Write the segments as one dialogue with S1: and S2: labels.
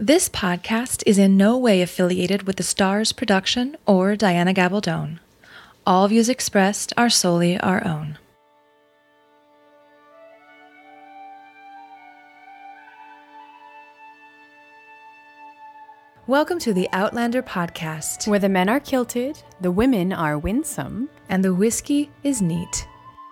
S1: This podcast is in no way affiliated with the Stars production or Diana Gabaldon. All views expressed are solely our own. Welcome to the Outlander podcast,
S2: where the men are kilted, the women are winsome,
S1: and the whiskey is neat.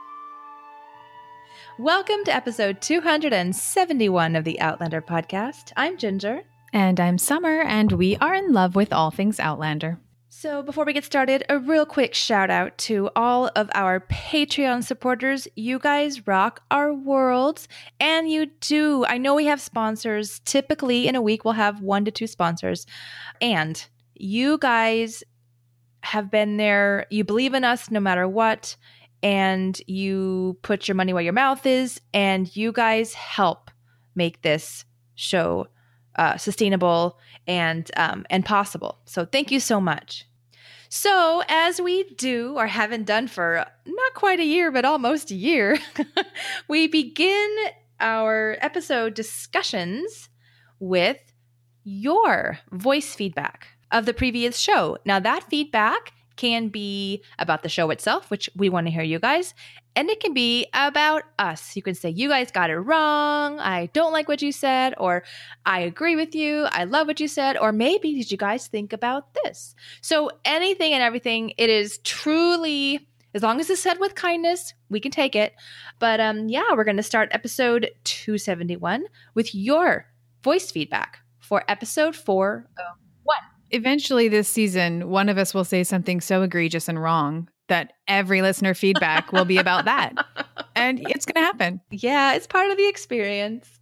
S1: Welcome to episode 271 of the Outlander podcast. I'm Ginger.
S2: And I'm Summer, and we are in love with all things Outlander.
S1: So before we get started, a real quick shout out to all of our Patreon supporters. You guys rock our worlds, and you do. I know we have sponsors. Typically in a week, we'll have 1 to 2 sponsors. And you guys have been there. You believe in us no matter what, and you put your money where your mouth is, and you guys help make this show sustainable and possible. So thank you so much. So as we do, or haven't done for not quite a year, but almost a year, we begin our episode discussions with your voice feedback of the previous show. Now that feedback can be about the show itself, which we want to hear you guys, and it can be about us. You can say, you guys got it wrong, I don't like what you said, or I agree with you, I love what you said, or maybe did you guys think about this? So anything and everything, it is truly, as long as it's said with kindness, we can take it. But we're going to start episode 271 with your voice feedback for episode 401.
S2: Eventually this season, one of us will say something so egregious and wrong that every listener feedback will be about that. And it's going to happen.
S1: Yeah, it's part of the experience.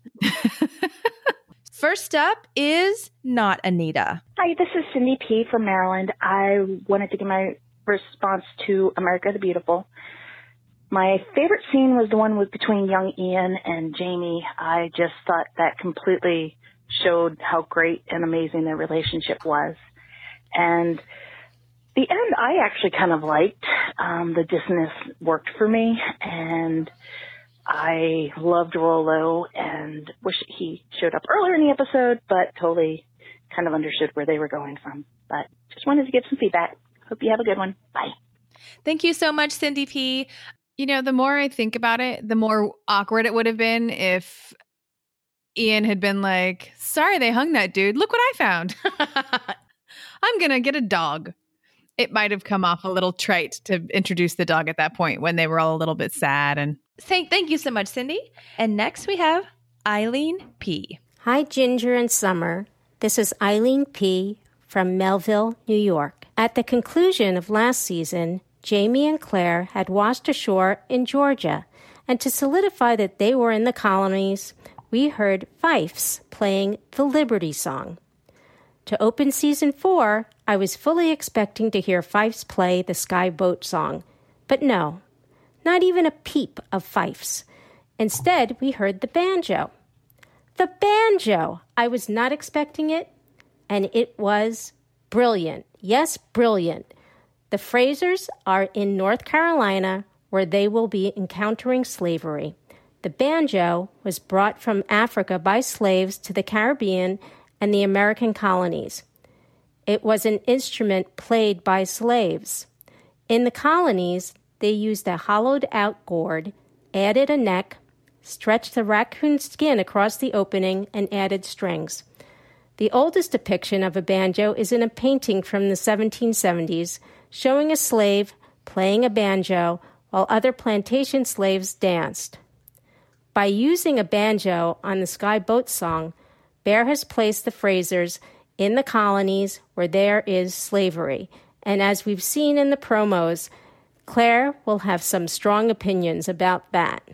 S1: First up is not Anita.
S3: Hi, this is Cindy P. from Maryland. I wanted to give my response to America the Beautiful. My favorite scene was the one between young Ian and Jamie. I just thought that completely showed how great and amazing their relationship was. And the end I actually kind of liked. The dissonance worked for me, and I loved Rollo and wish he showed up earlier in the episode, but totally kind of understood where they were going from. But just wanted to give some feedback. Hope you have a good one. Bye.
S1: Thank you so much, Cindy P.
S2: You know, the more I think about it, the more awkward it would have been if Ian had been like, sorry they hung that dude. Look what I found. I'm going to get a dog. It might have come off a little trite to introduce the dog at that point when they were all a little bit sad. And
S1: thank you so much, Cindy. And next we have Eileen P.
S4: Hi, Ginger and Summer. This is Eileen P. from Melville, New York. At the conclusion of last season, Jamie and Claire had washed ashore in Georgia. And to solidify that they were in the colonies, we heard fifes playing the Liberty Song. To open season 4, I was fully expecting to hear fifes play the Sky Boat song. But no, not even a peep of fifes. Instead, we heard the banjo. The banjo! I was not expecting it, and it was brilliant. Yes, brilliant. The Frasers are in North Carolina, where they will be encountering slavery. The banjo was brought from Africa by slaves to the Caribbean and the American colonies. It was an instrument played by slaves. In the colonies, they used a hollowed-out gourd, added a neck, stretched the raccoon skin across the opening, and added strings. The oldest depiction of a banjo is in a painting from the 1770s, showing a slave playing a banjo while other plantation slaves danced. By using a banjo on the Sky Boat song, Bear has placed the Frasers in the colonies where there is slavery. And as we've seen in the promos, Claire will have some strong opinions about that.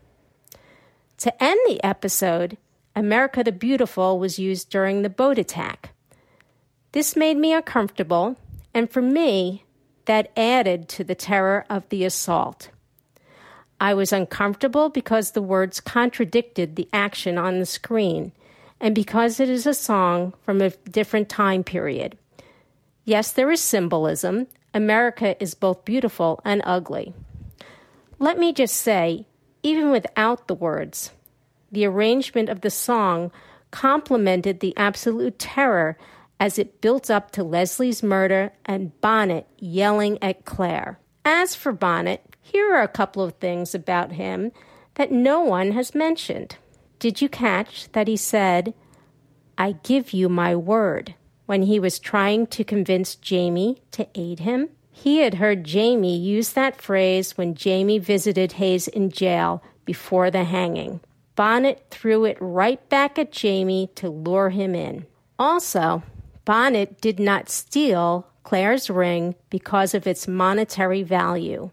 S4: To end the episode, America the Beautiful was used during the boat attack. This made me uncomfortable, and for me, that added to the terror of the assault. I was uncomfortable because the words contradicted the action on the screen, and because it is a song from a different time period. Yes, there is symbolism. America is both beautiful and ugly. Let me just say, even without the words, the arrangement of the song complimented the absolute terror as it built up to Leslie's murder and Bonnet yelling at Claire. As for Bonnet, here are a couple of things about him that no one has mentioned. Did you catch that he said, "I give you my word," when he was trying to convince Jamie to aid him? He had heard Jamie use that phrase when Jamie visited Hayes in jail before the hanging. Bonnet threw it right back at Jamie to lure him in. Also, Bonnet did not steal Claire's ring because of its monetary value.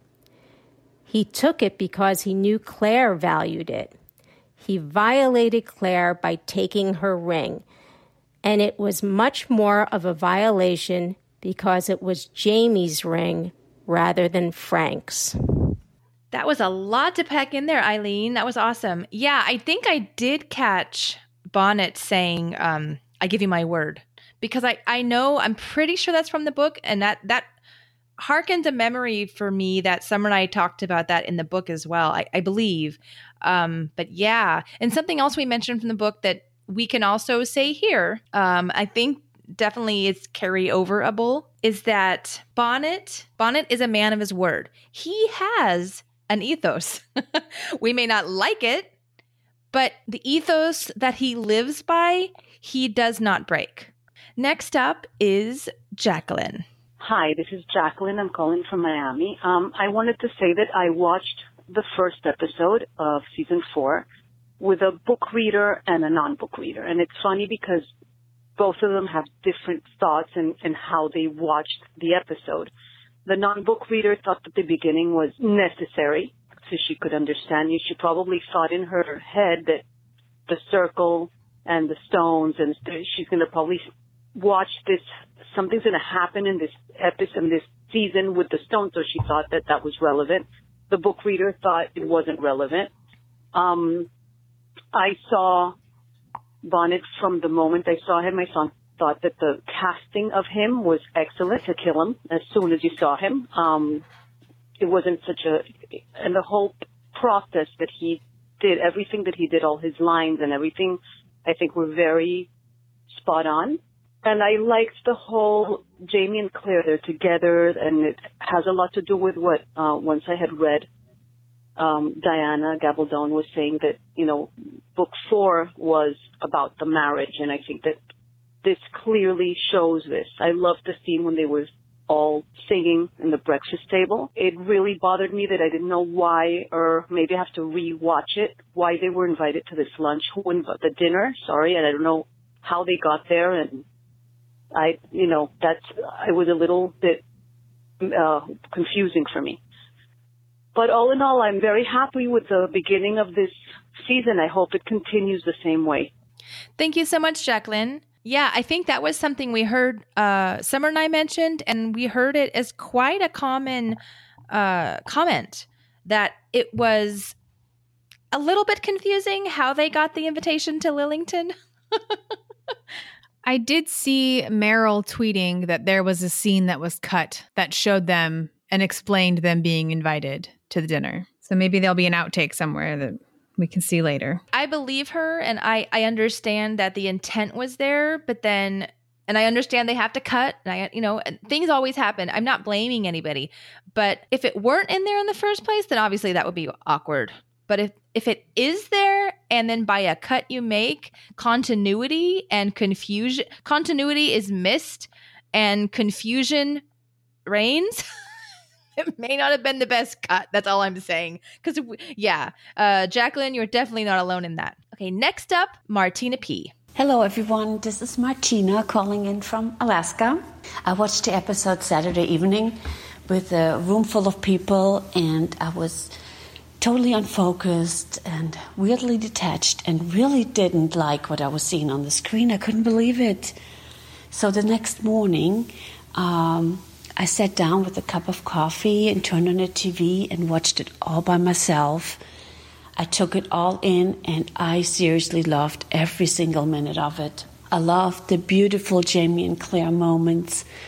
S4: He took it because he knew Claire valued it. He violated Claire by taking her ring, and it was much more of a violation because it was Jamie's ring rather than Frank's.
S1: That was a lot to pack in there, Eileen. That was awesome. Yeah, I think I did catch Bonnet saying, "I give you my word," because I know, I'm pretty sure that's from the book, and that harkens a memory for me that Summer and I talked about that in the book as well, I believe. But yeah, and something else we mentioned from the book that we can also say here, I think definitely is carry-overable, is that Bonnet is a man of his word. He has an ethos. We may not like it, but the ethos that he lives by, he does not break. Next up is Jacqueline.
S5: Hi, this is Jacqueline. I'm calling from Miami. I wanted to say that I watched the first episode of season 4 with a book reader and a non-book reader. And it's funny because both of them have different thoughts and how they watched the episode. The non-book reader thought that the beginning was necessary so she could understand you. She probably thought in her head that the circle and the stones, and she's going to probably watch this, something's going to happen in this episode, in this season with the stones, so she thought that that was relevant. The book reader thought it wasn't relevant. I saw Bonnet from the moment I saw him. I thought that the casting of him was excellent to kill him as soon as you saw him. It wasn't and the whole process that he did, everything that he did, all his lines and everything, I think were very spot on. And I liked the whole Jamie and Claire, they're together, and it has a lot to do with what, once I had read, Diana Gabaldon was saying that, book 4 was about the marriage, and I think that this clearly shows this. I loved the scene when they were all singing in the breakfast table. It really bothered me that I didn't know why, or maybe I have to re-watch it, why they were invited to this lunch, the dinner, and I don't know how they got there, and it was a little bit confusing for me. But all in all, I'm very happy with the beginning of this season. I hope it continues the same way.
S1: Thank you so much, Jacqueline. Yeah, I think that was something we heard Summer and I mentioned, and we heard it as quite a common comment, that it was a little bit confusing how they got the invitation to Lillington.
S2: I did see Meryl tweeting that there was a scene that was cut that showed them and explained them being invited to the dinner. So maybe there'll be an outtake somewhere that we can see later.
S1: I believe her, and I understand that the intent was there, but then, and I understand they have to cut, and things always happen. I'm not blaming anybody, but if it weren't in there in the first place, then obviously that would be awkward. But if it is there, and then by a cut you make, continuity is missed and confusion reigns, it may not have been the best cut. That's all I'm saying. Because, Jacqueline, you're definitely not alone in that. Okay, next up, Martina P.
S6: Hello, everyone. This is Martina calling in from Alaska. I watched the episode Saturday evening with a room full of people, and I was totally unfocused and weirdly detached and really didn't like what I was seeing on the screen. I couldn't believe it. So the next morning, I sat down with a cup of coffee and turned on the TV and watched it all by myself. I took it all in, and I seriously loved every single minute of it. I loved the beautiful Jamie and Claire moments,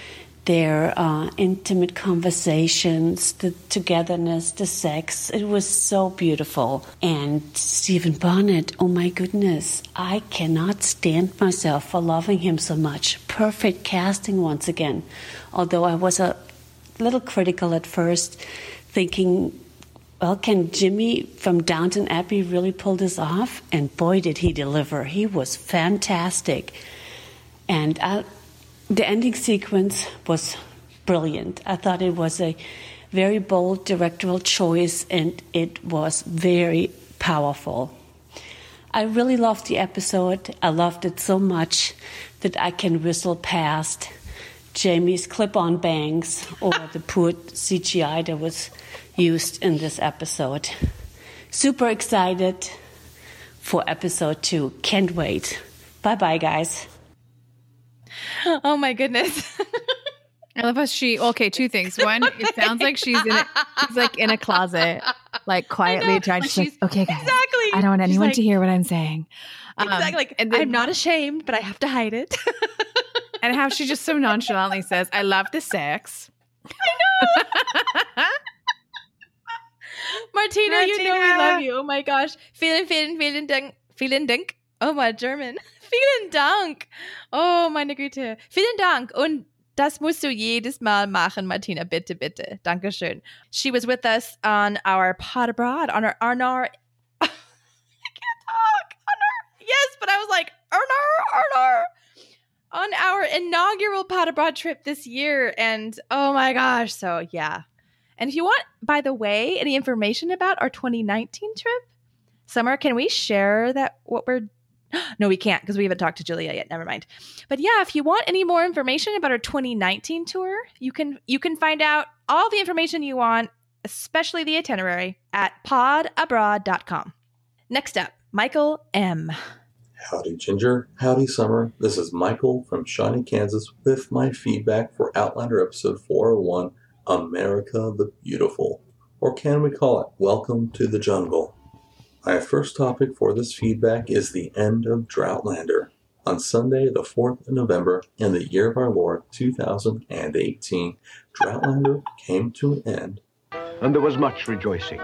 S6: their intimate conversations, the togetherness, the sex. It was so beautiful. And Stephen Bonnet, oh my goodness, I cannot stand myself for loving him so much. Perfect casting once again. Although I was a little critical at first, thinking, well, can Jimmy from Downton Abbey really pull this off? And boy, did he deliver. He was fantastic. And the ending sequence was brilliant. I thought it was a very bold directorial choice, and it was very powerful. I really loved the episode. I loved it so much that I can whistle past Jamie's clip-on bangs or the poor CGI that was used in this episode. Super excited for episode 2. Can't wait. Bye-bye, guys.
S1: Oh my goodness.
S2: I love how two things. One, it sounds like she's like in a closet, like quietly trying to say, okay, guys,
S1: exactly.
S2: I don't want anyone to hear what I'm saying.
S1: Exactly. Like, and then, I'm not ashamed, but I have to hide it.
S2: And how she just so nonchalantly says, I love the sex.
S1: I know. Martina, you know we love you. Oh my gosh. Vielen Dank. Oh, my German. Vielen Dank. Oh, meine Güte. Vielen Dank. Und das musst du jedes Mal machen, Martina. Bitte, bitte. Dankeschön. She was with us on our Pod Abroad, on our I can't talk. Yes, but I was like, on our inaugural Pod Abroad trip this year. And oh my gosh. So yeah. And if you want, by the way, any information about our 2019 trip, Summer, can we share that No, we can't because we haven't talked to Julia yet. Never mind. But yeah, if you want any more information about our 2019 tour, you can find out all the information you want, especially the itinerary, at podabroad.com. Next up, Michael M.
S7: Howdy, Ginger. Howdy, Summer. This is Michael from Shawnee, Kansas, with my feedback for Outlander episode 401, America the Beautiful. Or can we call it Welcome to the Jungle? My first topic for this feedback is the end of Droughtlander. On Sunday, the 4th of November, in the year of our Lord, 2018, Droughtlander came to an end.
S8: And there was much rejoicing.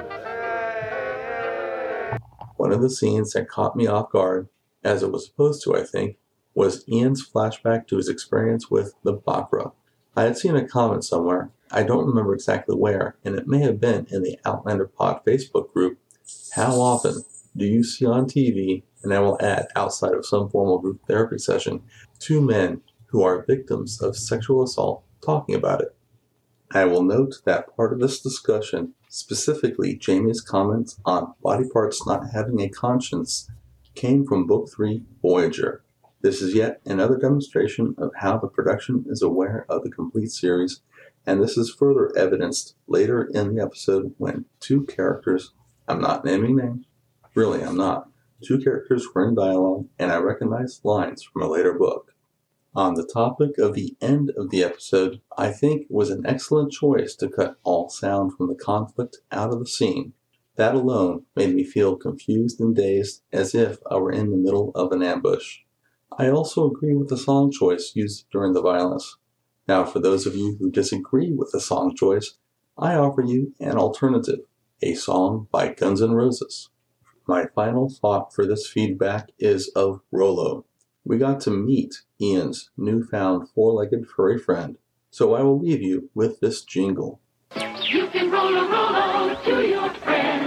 S7: One of the scenes that caught me off guard, as it was supposed to, I think, was Ian's flashback to his experience with the Bakra. I had seen a comment somewhere, I don't remember exactly where, and it may have been in the Outlander Pod Facebook group. How often do you see on TV, and I will add outside of some formal group therapy session, 2 men who are victims of sexual assault talking about it? I will note that part of this discussion, specifically Jamie's comments on body parts not having a conscience, came from Book 3, Voyager. This is yet another demonstration of how the production is aware of the complete series, and this is further evidenced later in the episode when 2 characters, I'm not naming names, really I'm not, 2 characters were in dialogue, and I recognized lines from a later book. On the topic of the end of the episode, I think it was an excellent choice to cut all sound from the conflict out of the scene. That alone made me feel confused and dazed, as if I were in the middle of an ambush. I also agree with the song choice used during the violence. Now, for those of you who disagree with the song choice, I offer you an alternative, a song by Guns N' Roses. My final thought for this feedback is of Rollo. We got to meet Ian's newfound 4-legged furry friend, so I will leave you with this jingle.
S9: You can roll to your friend.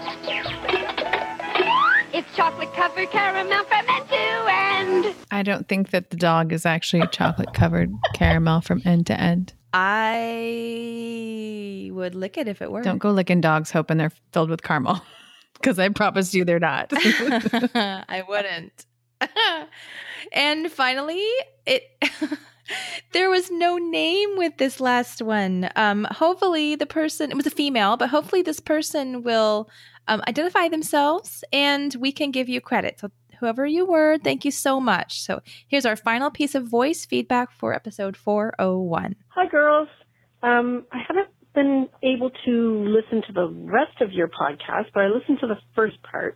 S9: It's chocolate-covered caramel from end to end.
S2: I don't think that the dog is actually chocolate-covered caramel from end to end.
S1: I would lick it if it were.
S2: Don't go licking dogs hoping they're filled with caramel, because I promise you they're not.
S1: I wouldn't. And finally, there was no name with this last one. Hopefully the person, it was a female, but hopefully this person will identify themselves and we can give you credit. So whoever you were, thank you so much. So here's our final piece of voice feedback for episode 401.
S10: Hi, girls. I haven't been able to listen to the rest of your podcast, but I listened to the first part.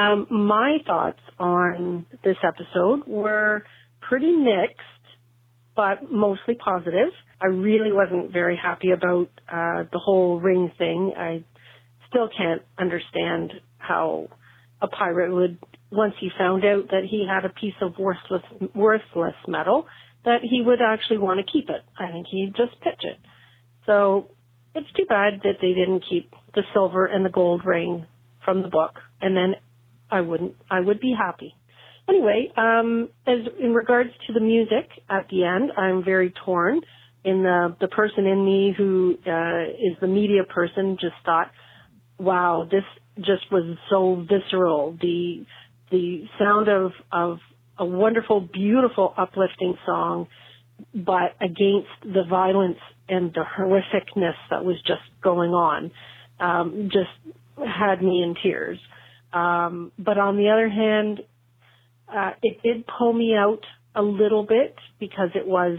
S10: My thoughts on this episode were pretty mixed. but mostly positive. I really wasn't very happy about the whole ring thing. I still can't understand how a pirate would, once he found out that he had a piece of worthless metal, that he would actually want to keep it. I think he'd just pitch it. So it's too bad that they didn't keep the silver and the gold ring from the book, and then I would be happy. Anyway, as in regards to the music at the end, I'm very torn. In the person in me who is the media person just thought, wow, this just was so visceral. The sound of a wonderful, beautiful, uplifting song, but against the violence and the horrificness that was just going on, just had me in tears. But on the other hand, it did pull me out a little bit because it was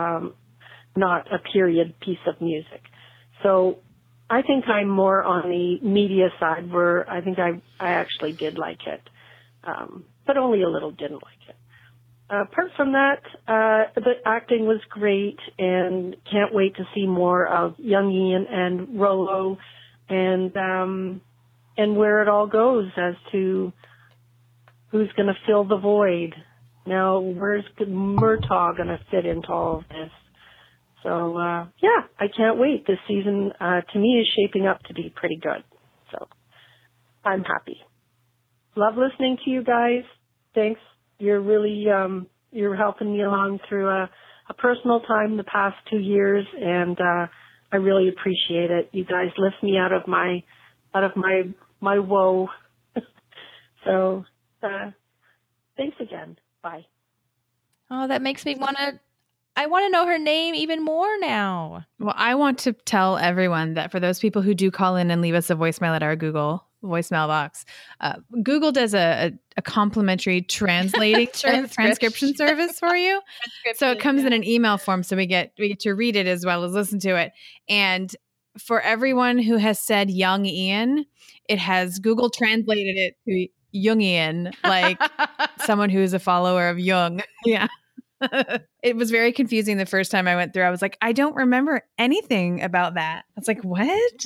S10: not a period piece of music. So I think I'm more on the media side where I think I actually did like it, but only a little didn't like it. Apart from that, the acting was great and can't wait to see more of young Ian and Rollo and where it all goes as to who's going to fill the void. Now, where's Murtaugh going to fit into all of this? So, yeah, I can't wait. This season, to me, is shaping up to be pretty good. So, I'm happy. Love listening to you guys. Thanks. You're really, you're helping me along through a personal time the past 2 years, and I really appreciate it. You guys lift me out of my woe. So, thanks again. Bye.
S1: Oh, that makes me I want to know her name even more now.
S2: Well, I want to tell everyone that for those people who do call in and leave us a voicemail at our Google voicemail box, Google does a complimentary translating transcription service for you. So it comes in an email form, so we get to read it as well as listen to it. And for everyone who has said young Ian, it has Google translated it to Young Ian, like someone who's a follower of Jung. Yeah. It was very confusing the first time I went through. I was like, I don't remember anything about that. I was like, what?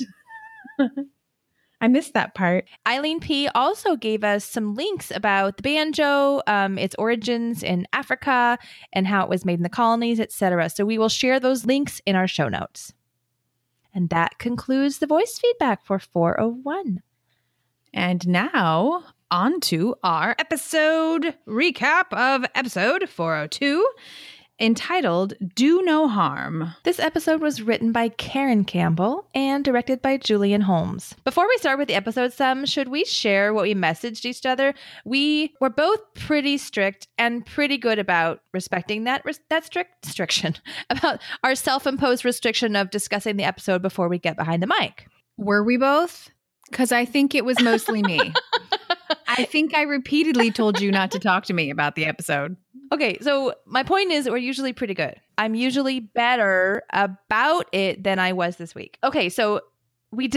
S2: I missed that part.
S1: Eileen P. also gave us some links about the banjo, its origins in Africa, and how it was made in the colonies, etc. So we will share those links in our show notes. And that concludes the voice feedback for 401.
S2: And now on to our episode recap of episode 402, entitled Do No Harm.
S1: This episode was written by Karen Campbell and directed by Julian Holmes. Before we start with the episode should we share what we messaged each other? We were both pretty strict and pretty good about respecting that restriction, about our self-imposed restriction of discussing the episode before we get behind the mic.
S2: Were we both? Because I think it was mostly me. I think I repeatedly told you not to talk to me about the episode.
S1: Okay, so my point is we're usually pretty good. I'm usually better about it than I was this week. Okay, so we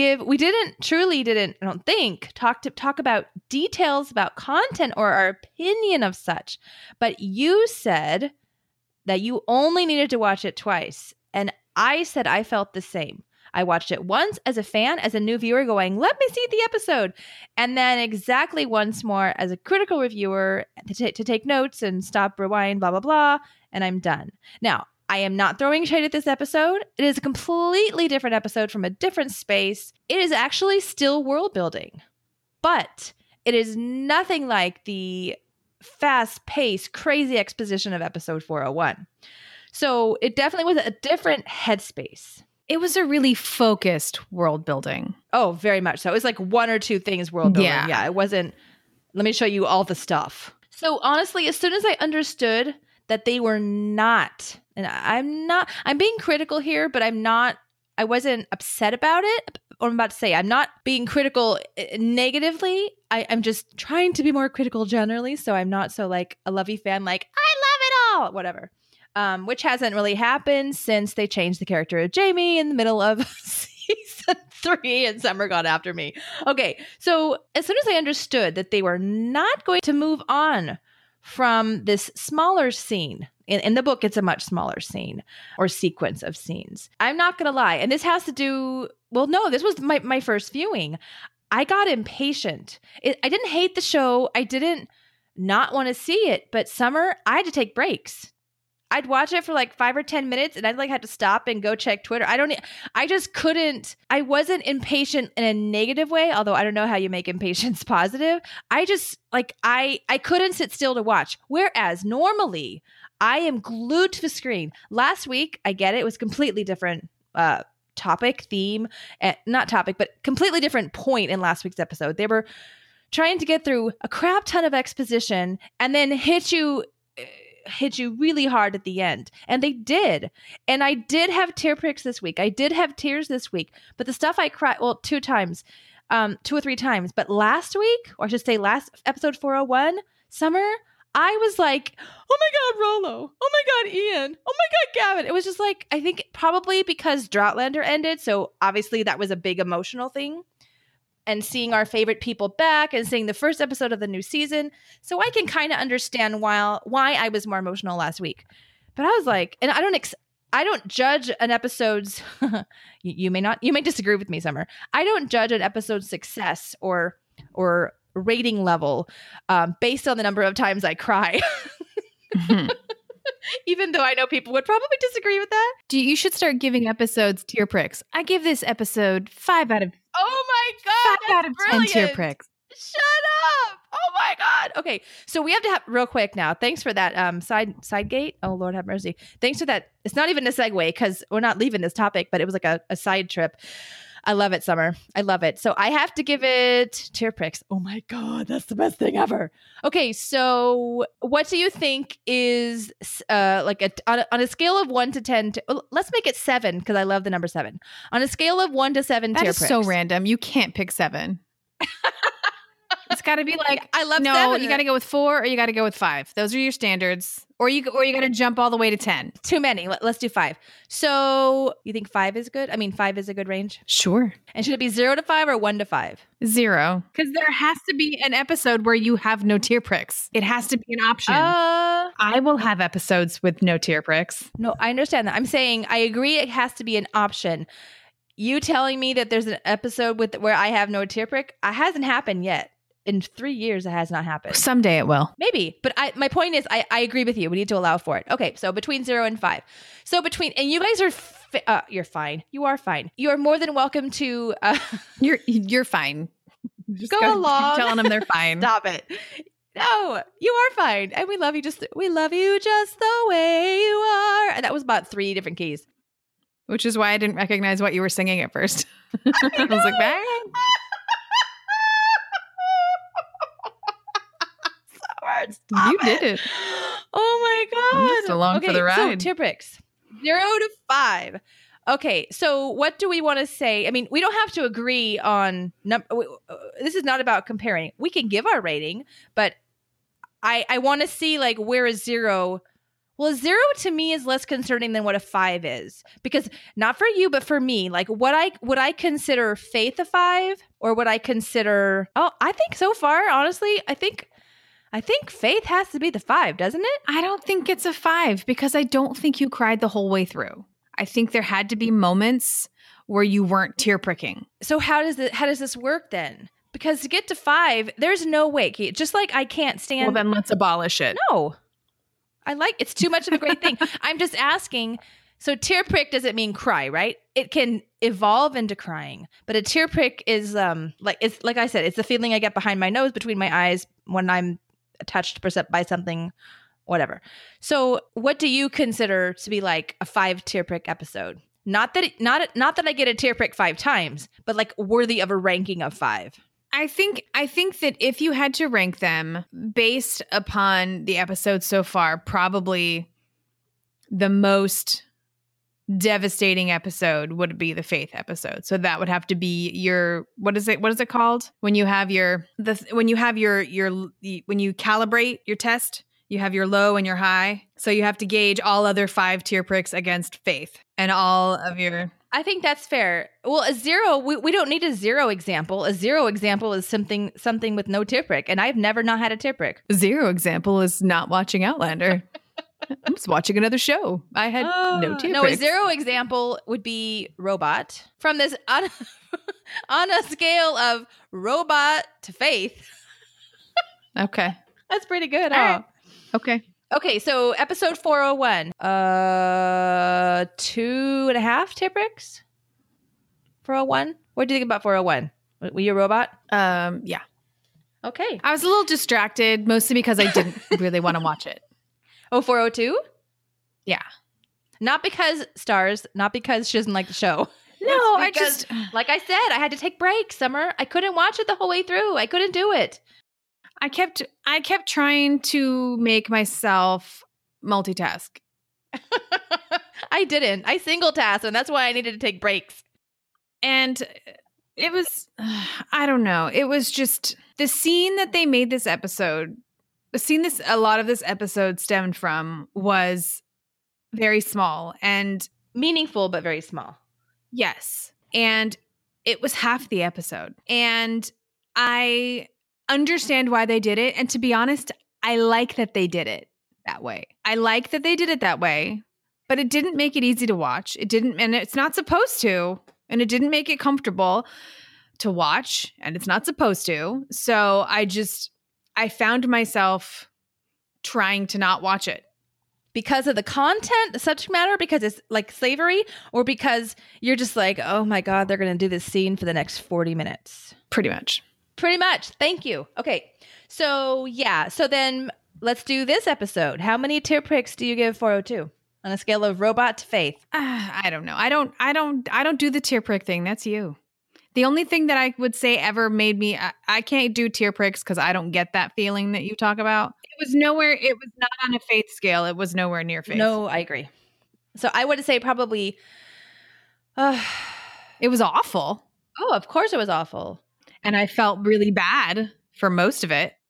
S1: truly didn't, I don't think, talk about details about content or our opinion of such. But you said that you only needed to watch it twice. And I said I felt the same. I watched it once as a fan, as a new viewer going, let me see the episode. And then exactly once more as a critical reviewer to take notes and stop, rewind, blah, blah, blah. And I'm done. Now, I am not throwing shade at this episode. It is a completely different episode from a different space. It is actually still world building, but it is nothing like the fast-paced, crazy exposition of episode 401. So it definitely was a different headspace.
S2: It was a really focused world building.
S1: Oh, very much so. It was like one or two things world building. Yeah, it wasn't, let me show you all the stuff. So honestly, as soon as I understood that they were not, and I'm being critical here, but I wasn't upset about it. What I'm about to say, I'm not being critical negatively. I'm just trying to be more critical generally. So I'm not so like a lovey fan, like, I love it all, whatever. Which hasn't really happened since they changed the character of Jamie in the middle of season 3 and Summer got after me. Okay, so as soon as I understood that they were not going to move on from this smaller scene In the book, it's a much smaller scene or sequence of scenes. I'm not going to lie. And this has to do, well, no, this was my first viewing. I got impatient. I didn't hate the show. I didn't not want to see it. But Summer, I had to take breaks. I'd watch it for like 5 or 10 minutes and I'd like have to stop and go check Twitter. I just couldn't, I wasn't impatient in a negative way, although I don't know how you make impatience positive. I just like, I couldn't sit still to watch. Whereas normally I am glued to the screen. Last week, I get it. It was completely different topic, theme, not topic, but completely different point in last week's episode. They were trying to get through a crap ton of exposition and then hit you really hard at the end. And they did. And I did have tear pricks this week. I did have tears this week. But the stuff I cried, well, 2 or 3 times. But last week, or I should say last episode 401, Summer, I was like, oh my God, Rollo. Oh my God, Ian. Oh my God, Gavin. It was just like, I think probably because Droughtlander ended. So obviously that was a big emotional thing. And seeing our favorite people back and seeing the first episode of the new season. So I can kind of understand why I was more emotional last week. But I was like, and I don't judge an episode's, you may disagree with me, Summer. I don't judge an episode's success or rating level based on the number of times I cry. Even though I know people would probably disagree with that.
S2: You should start giving episodes tear pricks. I give this episode 5 out of
S1: Oh my God,
S2: 5 out of 10 tear pricks.
S1: Shut up. Oh my God. Okay. So we have to have real quick now. Thanks for that side gate. Oh Lord have mercy. Thanks for that. It's not even a segue because we're not leaving this topic, but it was like a side trip. I love it, Summer. I love it. So I have to give it tear pricks. Oh my God, that's the best thing ever. Okay, so what do you think is like on a scale of 1 to 10? Let's make it 7 because I love the number 7. On a scale of 1 to 7 tear pricks.
S2: That is so random. You can't pick 7. It's got to be like
S1: I love
S2: no.
S1: 7.
S2: You got to go with 4 or you got to go with 5. Those are your standards. Or you got to jump all the way to 10.
S1: Too many. Let's do 5. So you think 5 is good? I mean, 5 is a good range.
S2: Sure.
S1: And should it be 0 to 5 or 1 to 5?
S2: 0. Because there has to be an episode where you have no tear pricks. It has to be an option. I will have episodes with no tear pricks.
S1: No, I understand that. I'm saying I agree. It has to be an option. You telling me that there's an episode where I have no tear prick? It hasn't happened yet. In 3 years, it has not happened.
S2: Someday it will.
S1: Maybe. But my point is, I agree with you. We need to allow for it. Okay. So between 0 and 5. So and you guys are, you're fine. You are fine. You are more than welcome to.
S2: You're fine.
S1: Just go along.
S2: Telling them they're fine.
S1: Stop it. No, you are fine. And we love you just the way you are. And that was about 3 different keys.
S2: Which is why I didn't recognize what you were singing at first. I was like, bang. You did it.
S1: Oh my God.
S2: I'm just along for the ride.
S1: So tear pricks 0 to 5. Okay. So what do we want to say? I mean, we don't have to agree on this is not about comparing. We can give our rating, but I want to see like where is 0. Well, 0 to me is less concerning than what a 5 is, because not for you, but for me, like would I consider Faith a 5 or would I consider, I think so far, honestly, I think Faith has to be the 5, doesn't it?
S2: I don't think it's a 5 because I don't think you cried the whole way through. I think there had to be moments where you weren't tear pricking.
S1: So how does this work then? Because to get to 5, there's no way. Just like I can't stand.
S2: Well, then let's abolish it.
S1: No, it's too much of a great thing. I'm just asking. So tear prick doesn't mean cry, right? It can evolve into crying, but a tear prick is it's like I said, it's the feeling I get behind my nose, between my eyes when I'm touched by something, whatever. So what do you consider to be like a 5 tear prick episode? Not that I get a tear prick 5 times, but like worthy of a ranking of 5.
S2: I think that if you had to rank them based upon the episode so far, probably the most devastating episode would be the Faith episode. So that would have to be your, what is it called? When you have when you calibrate your test, you have your low and your high. So you have to gauge all other 5 tear pricks against Faith and all of your.
S1: I think that's fair. Well, a 0, we don't need a 0 example. A 0 example is something with no tear prick. And I've never not had a tear prick.
S2: 0 example is not watching Outlander. I'm just watching another show. I had no tear
S1: No, a
S2: pricks.
S1: 0 example would be robot. From this on a scale of robot to faith.
S2: Okay.
S1: That's pretty good.
S2: All
S1: Huh?
S2: right. Okay.
S1: Okay, so episode 401. 2.5 tear pricks? 401? What do you think about 401? Were you a robot?
S2: Yeah.
S1: Okay.
S2: I was a little distracted, mostly because I didn't really want to watch it.
S1: Oh, 402?
S2: Yeah.
S1: Not because stars, not because she doesn't like the show.
S2: No,
S1: It's because, like I said, I had to take breaks, Summer. I couldn't watch it the whole way through. I couldn't do it.
S2: I kept trying to make myself multitask.
S1: I didn't. I single tasked, and that's why I needed to take breaks.
S2: And it was, I don't know. It was just the scene that they made this episode. The scene a lot of this episode stemmed from was very small and
S1: meaningful, but very small.
S2: Yes. And it was half the episode. And I understand why they did it. And to be honest, I like that they did it that way. I like that they did it that way, but it didn't make it easy to watch. It didn't, and it's not supposed to, and it didn't make it comfortable to watch, and it's not supposed to. So I found myself trying to not watch it.
S1: Because of the content, the subject matter, because it's like slavery, or because you're just like, oh my God, they're going to do this scene for the next 40 minutes.
S2: Pretty much.
S1: Pretty much. Thank you. Okay. So yeah. So then let's do this episode. How many tear pricks do you give 402 on a scale of robot to faith?
S2: I don't know. I don't do the tear prick thing. That's you. The only thing that I would say ever made me, I can't do tear pricks because I don't get that feeling that you talk about. It was not on a faith scale. It was nowhere near faith.
S1: No, I agree. So I would say probably,
S2: it was awful.
S1: Oh, of course it was awful.
S2: And I felt really bad for most of it.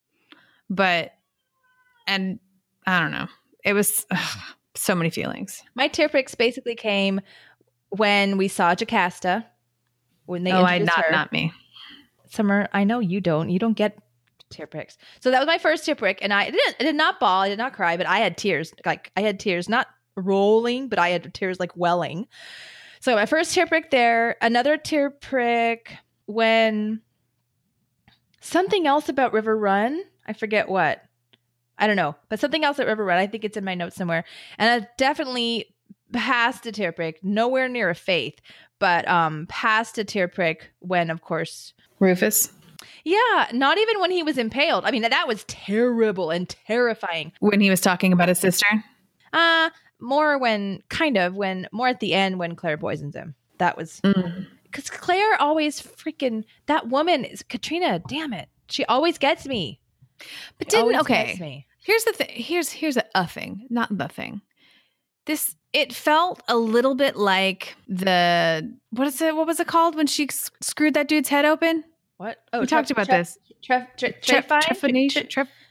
S2: And I don't know. It was so many feelings.
S1: My tear pricks basically came when we saw Jocasta. When they introduced her.
S2: Not me.
S1: Summer, I know you don't. You don't get tear pricks. So that was my first tear prick, and I did not bawl, I did not cry, but I had tears. Like I had tears, not rolling, but I had tears like welling. So my first tear prick there. Another tear prick when something else about River Run. I forget what. I don't know, but something else at River Run. I think it's in my notes somewhere, and I definitely past a tear prick, nowhere near a faith. But past a tear prick when, of course,
S2: Rufus.
S1: Yeah, not even when he was impaled. I mean, that was terrible and terrifying.
S2: When he was talking about his sister?
S1: More at the end when Claire poisons him. That was because Claire always that woman is Katrina. Damn it, she always gets me.
S2: But here's the thing. Here's a thing, not the thing. It felt a little bit like what was it called when she screwed that dude's head open?
S1: What?
S2: Oh, we talked about this. Trephination?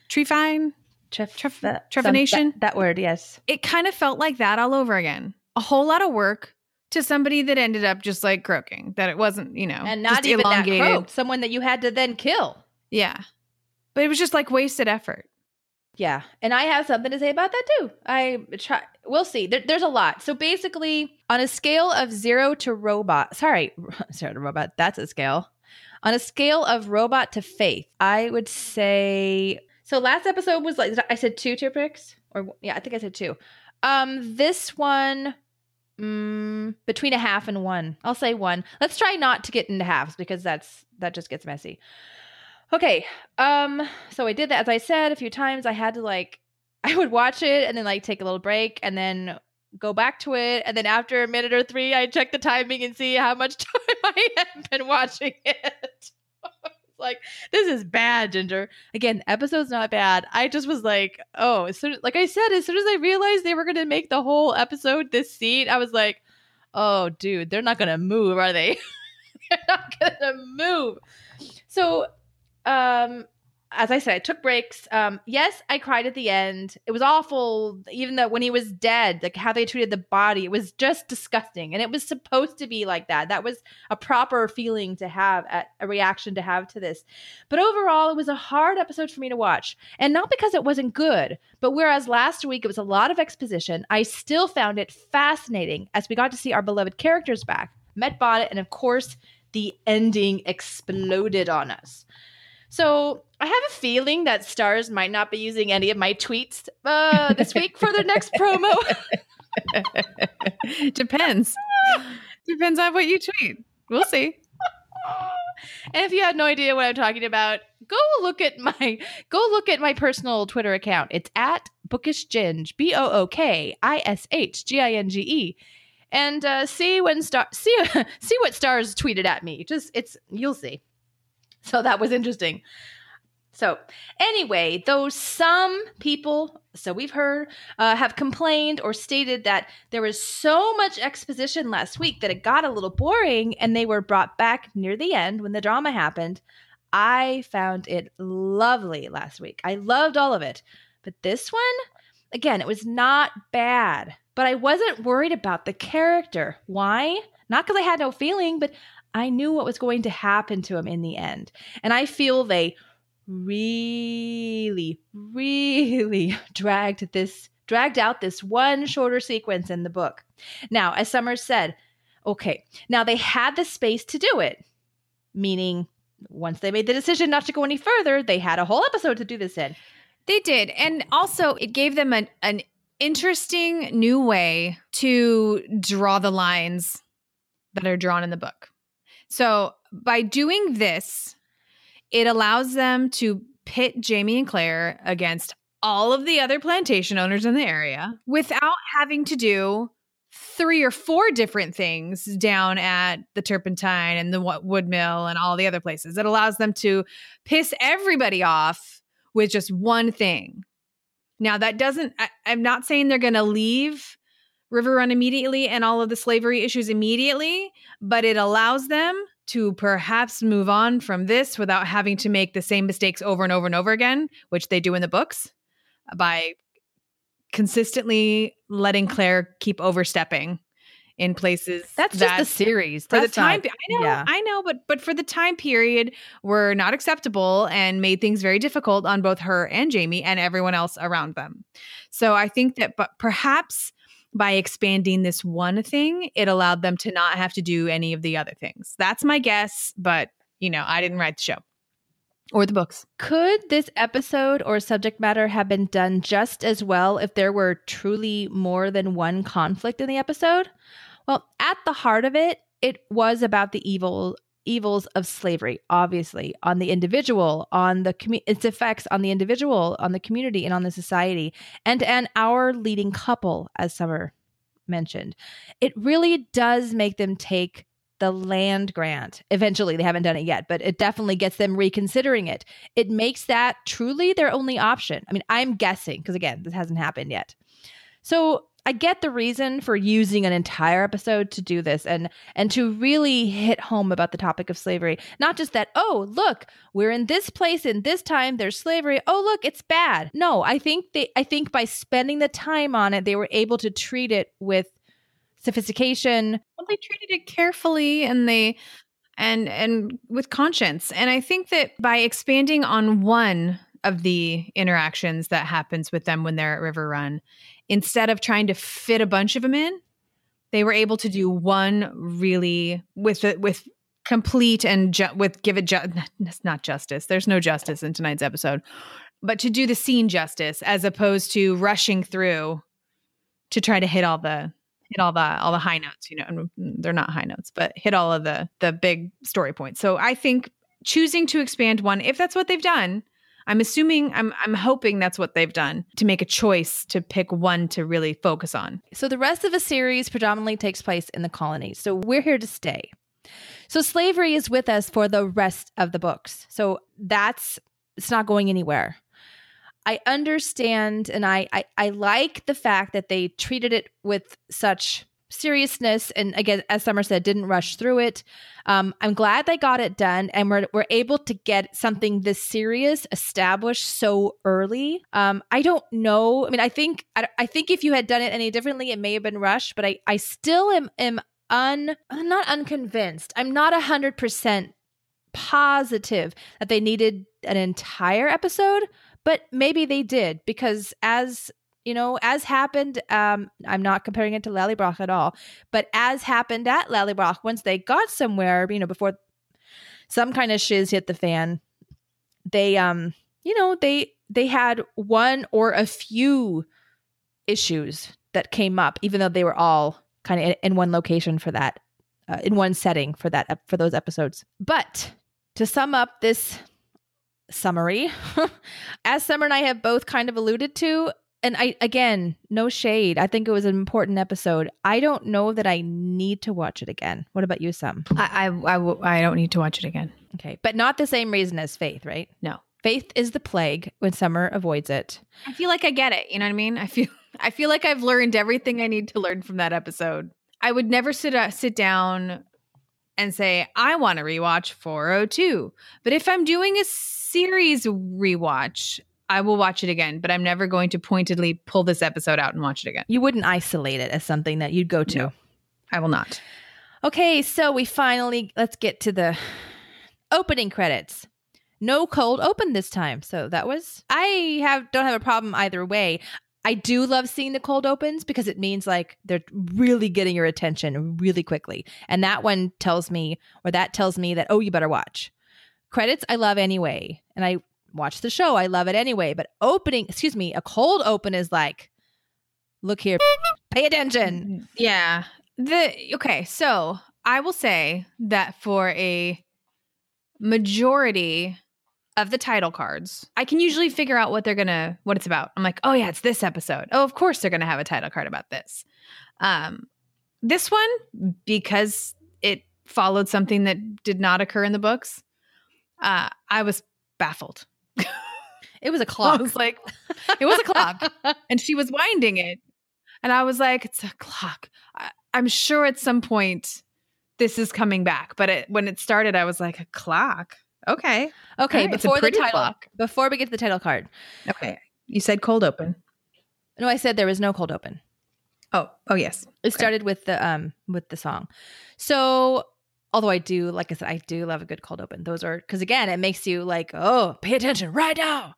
S1: That word, yes.
S2: It kind of felt like that all over again. A whole lot of work to somebody that ended up just like croaking. That it wasn't,
S1: and not
S2: just
S1: even
S2: elongated.
S1: That croaked. Someone that you had to then kill.
S2: Yeah. But it was just like wasted effort.
S1: Yeah. And I have something to say about that too. We'll see. There's a lot. So basically, on a scale of 0 to robot, 0 to robot, that's a scale. On a scale of robot to faith, I would say, so last episode was like, I said 2 tear pricks? I think I said 2. This one, between a half and 1. I'll say 1. Let's try not to get into halves because that just gets messy. Okay, so I did that. As I said a few times, I had to I would watch it and then take a little break and then go back to it. And then after a minute or 3, I'd check the timing and see how much time I had been watching it. It's this is bad, Ginger. Again, the episode's not bad. I just was like, oh, as soon as I realized they were going to make the whole episode this scene, I was like, oh, dude, they're not going to move, are they? They're not going to move. So, as I said, I took breaks. Yes, I cried at the end. It was awful. Even though when he was dead, like how they treated the body, it was just disgusting. And it was supposed to be like that. That was a proper feeling to have, a reaction to have to this. But overall, it was a hard episode for me to watch. And not because it wasn't good, but whereas last week it was a lot of exposition, I still found it fascinating as we got to see our beloved characters back, met Bonnet, and of course, the ending exploded on us. So I have a feeling that Stars might not be using any of my tweets this week for their next promo.
S2: Depends. Depends on what you tweet. We'll see.
S1: And if you had no idea what I'm talking about, go look at my personal Twitter account. It's at bookishginge, BOOKISHGINGE. And see what Stars tweeted at me. You'll see. So that was interesting. So anyway, though some people, so we've heard, have complained or stated that there was so much exposition last week that it got a little boring and they were brought back near the end when the drama happened. I found it lovely last week. I loved all of it. But this one, again, it was not bad. But I wasn't worried about the character. Why? Not because I had no feeling, but I knew what was going to happen to him in the end. And I feel they really, really dragged out this one shorter sequence in the book. Now, as Summer said, okay, now they had the space to do it, meaning once they made the decision not to go any further, they had a whole episode to do this in.
S2: They did. And also it gave them an interesting new way to draw the lines that are drawn in the book. So by doing this, it allows them to pit Jamie and Claire against all of the other plantation owners in the area without having to do 3 or 4 different things down at the Turpentine and the wood mill and all the other places. It allows them to piss everybody off with just one thing. Now, that doesn't, I'm not saying they're going to leave River Run immediately and all of the slavery issues immediately, but it allows them to perhaps move on from this without having to make the same mistakes over and over and over again, which they do in the books, by consistently letting Claire keep overstepping in places.
S1: That's just the series.
S2: For
S1: That's
S2: the time,
S1: not,
S2: I know, but for the time period were not acceptable and made things very difficult on both her and Jamie and everyone else around them. So I think that perhaps by expanding this one thing, it allowed them to not have to do any of the other things. That's my guess, but I didn't write the show or the books.
S1: Could this episode or subject matter have been done just as well if there were truly more than one conflict in the episode? Well, at the heart of it, it was about the evils of slavery, obviously, on the individual, on the its effects on the individual, on the community, and on the society, and our leading couple, as Summer mentioned. It really does make them take the land grant. Eventually, they haven't done it yet, but it definitely gets them reconsidering it. It makes that truly their only option. I mean, I'm guessing, because again, this hasn't happened yet. So I get the reason for using an entire episode to do this and to really hit home about the topic of slavery. Not just that, oh, look, we're in this place in this time, there's slavery. Oh, look, it's bad. No, I think by spending the time on it, they were able to treat it with sophistication.
S2: Well, they treated it carefully and with conscience. And I think that by expanding on one of the interactions that happens with them when they're at River Run, instead of trying to fit a bunch of them in, they were able to do one really with complete and not justice. There's no justice in tonight's episode, but to do the scene justice as opposed to rushing through to try to hit all the high notes. They're not high notes, but hit all of the big story points. So I think choosing to expand one, if that's what they've done. I'm hoping that's what they've done, to make a choice to pick one to really focus on.
S1: So the rest of the series predominantly takes place in the colonies. So we're here to stay. So slavery is with us for the rest of the books. So it's not going anywhere. I understand, and I like the fact that they treated it with such seriousness. And again, as Summer said, didn't rush through it. I'm glad they got it done, and we're able to get something this serious established so early. I don't know. I mean, I think if you had done it any differently, it may have been rushed, but I still am I'm not unconvinced. I'm not 100% positive that they needed an entire episode, but maybe they did, because as happened, I'm not comparing it to Lallybroch at all, but as happened at Lallybroch, once they got somewhere, before some kind of shiz hit the fan, they had one or a few issues that came up, even though they were all kind of in one location for that, in one setting for those episodes. But to sum up this summary, as Summer and I have both kind of alluded to, and again, no shade, I think it was an important episode. I don't know that I need to watch it again. What about you, Sam?
S2: I don't need to watch it again.
S1: Okay, but not the same reason as Faith, right?
S2: No. Faith
S1: Faith is the plague when Summer avoids it.
S2: I feel like I get it. You know what I mean? I feel like I've learned everything I need to learn from that episode. I would never sit down and say, I want to rewatch 402. But if I'm doing a series rewatch, I will watch it again. But I'm never going to pointedly pull this episode out and watch it again.
S1: You wouldn't isolate it as something that you'd go to.
S2: No, I will not.
S1: Okay, so let's get to the opening credits. No cold open this time. So that was, don't have a problem either way. I do love seeing the cold opens because it means like they're really getting your attention really quickly. And that tells me that, oh, you better watch. Credits, I love anyway. And I watch the show. I love it anyway. But a cold open is like, look here, pay attention.
S2: Yeah. Okay, so I will say that for a majority of the title cards, I can usually figure out what it's about. I'm like, oh yeah, it's this episode. Oh, of course they're going to have a title card about this. This one, because it followed something that did not occur in the books, I was baffled.
S1: It was a clock.
S2: I was like, it was a clock. And she was winding it. And I was like, it's a clock. I'm sure at some point this is coming back. But when it started, I was like, a clock? Okay.
S1: Okay.
S2: Right,
S1: before we get to the title card.
S2: Okay. You said cold open.
S1: No, I said there was no cold open.
S2: Oh, yes.
S1: It started with the song. So, although I do love a good cold open. Those are, because again, it makes you like, oh, pay attention right now.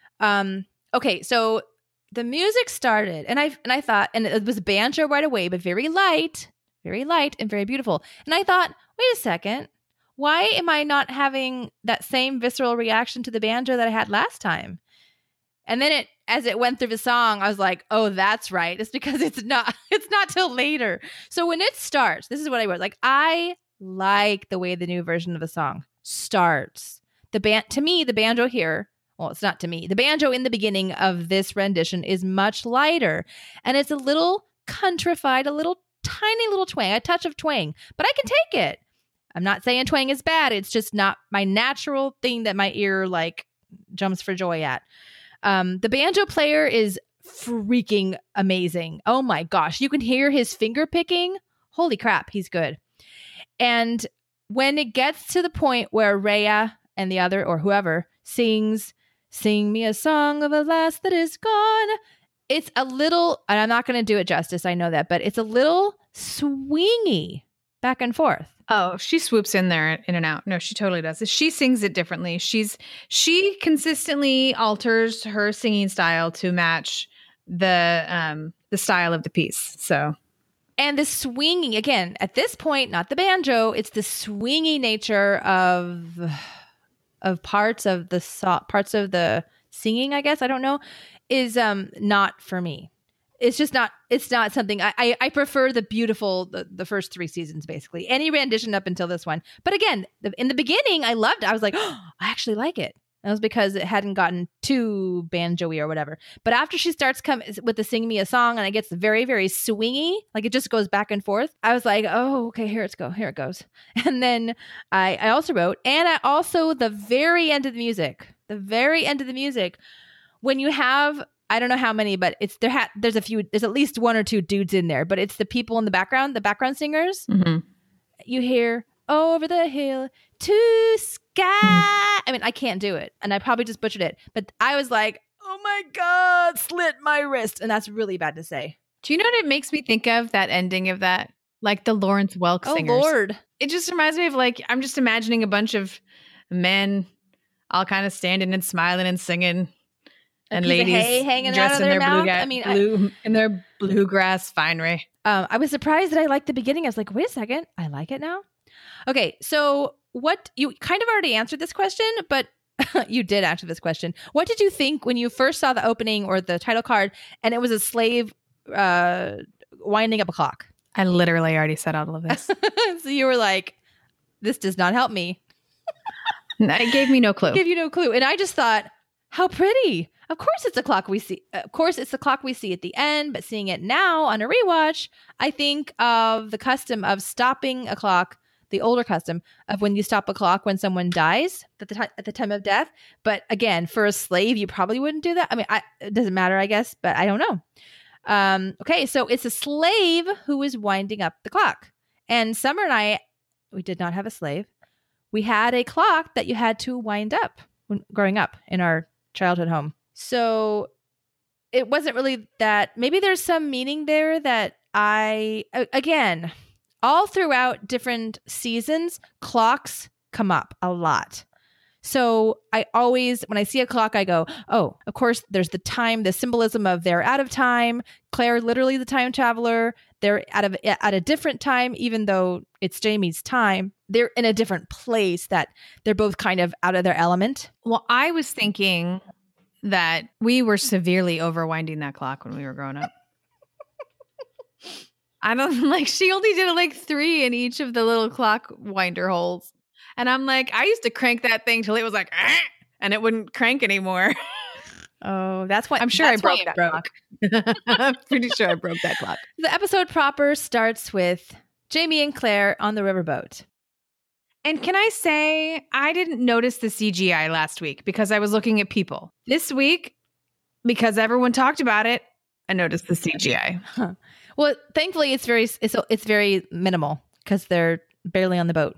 S1: Okay. So the music started and I thought, and it was banjo right away, but very light and very beautiful. And I thought, wait a second. Why am I not having that same visceral reaction to the banjo that I had last time? And then as it went through the song, I was like, oh, that's right. It's because it's not till later. So when it starts, this is what I wrote. Like, I like the way the new version of the song starts. To me, the banjo here, well, it's not to me. The banjo in the beginning of this rendition is much lighter. And it's a little countrified, a little tiny little twang, a touch of twang. But I can take it. I'm not saying twang is bad. It's just not my natural thing that my ear like jumps for joy at. The banjo player is freaking amazing. Oh my gosh. You can hear his finger picking. Holy crap. He's good. And when it gets to the point where Rhea and the other or whoever sings, "Sing me a song of a lass that is gone," it's a little, and I'm not going to do it justice. I know that, but it's a little swingy back and forth.
S2: Oh, she swoops in there in and out. No, she totally does. She sings it differently. She consistently alters her singing style to match the style of the piece. So,
S1: and the swinging again at this point, not the banjo. It's the swingy nature of parts of the singing. I guess I don't know. Is not for me. It's just not. It's not something I prefer. The first 3 seasons, basically any rendition up until this one. But again, in the beginning, I loved it. I was like, oh, I actually like it. And it was because it hadn't gotten too banjo-y or whatever. But after she starts with the "Sing Me a Song" and it gets very, very swingy, like it just goes back and forth, I was like, oh, okay, here it goes. And then I also wrote, and the very end of the music, when you have, I don't know how many, but there's a few. There's at least one or two dudes in there, but it's the people in the background singers.
S2: Mm-hmm.
S1: You hear over the hill to sky. I mean, I can't do it, and I probably just butchered it. But I was like, oh my God, slit my wrist, and that's really bad to say.
S2: Do you know what it makes me think of? That ending of that, like the Lawrence Welk singers.
S1: Oh Lord,
S2: it just reminds me of like I'm just imagining a bunch of men all kind of standing and smiling and singing. And ladies
S1: hanging
S2: dressed
S1: out of
S2: in
S1: their
S2: their
S1: mouth.
S2: in their bluegrass finery.
S1: I was surprised that I liked the beginning. I was like, wait a second, I like it now. Okay, so what you kind of already answered this question, but you did answer this question. What did you think when you first saw the opening or the title card and it was a slave winding up a clock?
S2: I literally already said all of this.
S1: So you were like, this does not help me.
S2: It gave me no clue.
S1: Give you no clue. And I just thought, how pretty. Of course it's a clock we see. Of course it's the clock we see at the end, but seeing it now on a rewatch, I think of the custom of stopping a clock, the older custom of when you stop a clock when someone dies at the time of death. But again, for a slave, you probably wouldn't do that. I mean, it doesn't matter, I guess, but I don't know. Okay, so it's a slave who is winding up the clock. And Summer and I, we did not have a slave. We had a clock that you had to wind up when growing up in our childhood home. So it wasn't really that. Maybe there's some meaning there that again, all throughout different seasons, clocks come up a lot. So I always, when I see a clock, I go, oh, of course, there's the time, the symbolism of they're out of time. Claire, literally the time traveler. They're at a different time, even though it's Jamie's time. They're in a different place that they're both kind of out of their element.
S2: Well, I was thinking that we were severely overwinding that clock when we were growing up. I don't like, she only did like 3 in each of the little clock winder holes. And I'm like, I used to crank that thing till it was like, and it wouldn't crank anymore.
S1: Oh, that's why.
S2: I'm sure I broke that clock. I'm pretty sure I broke that clock.
S1: The episode proper starts with Jamie and Claire on the riverboat.
S2: And can I say, I didn't notice the CGI last week because I was looking at people. This week, because everyone talked about it, I noticed the CGI.
S1: Huh. Well, thankfully, it's very minimal because they're barely on the boat.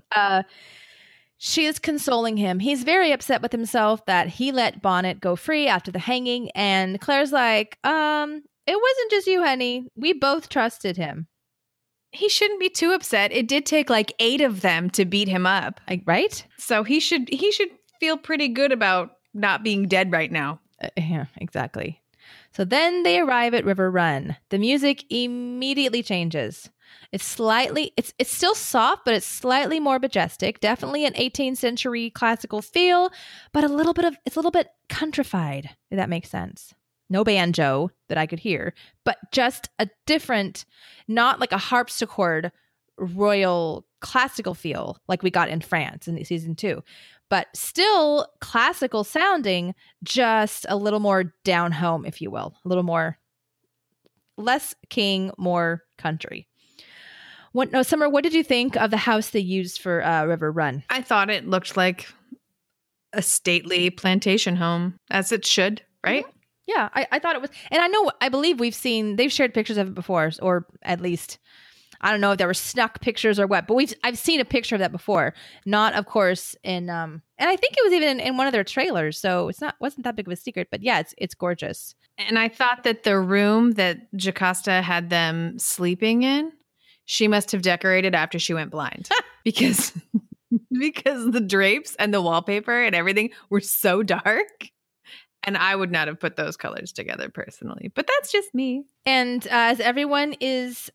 S1: She is consoling him. He's very upset with himself that he let Bonnet go free after the hanging. And Claire's like, it wasn't just you, honey. We both trusted him.
S2: He shouldn't be too upset. It did take like 8 of them to beat him up.
S1: Right?
S2: So he should feel pretty good about not being dead right now.
S1: Yeah, exactly. So then they arrive at River Run. The music immediately changes. It's still soft, but it's slightly more majestic. Definitely an 18th century classical feel, but it's a little bit countrified, if that makes sense. No banjo that I could hear, but just a different, not like a harpsichord royal classical feel like we got in France in season 2, but still classical sounding, just a little more down home, if you will, a little more, less king, more country. Summer, what did you think of the house they used for River Run?
S2: I thought it looked like a stately plantation home, as it should, right?
S1: Mm-hmm. Yeah, I thought it was. And I believe they've shared pictures of it before, or at least, I don't know if there were snuck pictures or what, but I've seen a picture of that before. Not, of course, in, and I think it was even in one of their trailers, so wasn't that big of a secret, but yeah, it's gorgeous.
S2: And I thought that the room that Jocasta had them sleeping in, she must have decorated after she went blind because the drapes and the wallpaper and everything were so dark. And I would not have put those colors together personally, but that's just me.
S1: And as everyone is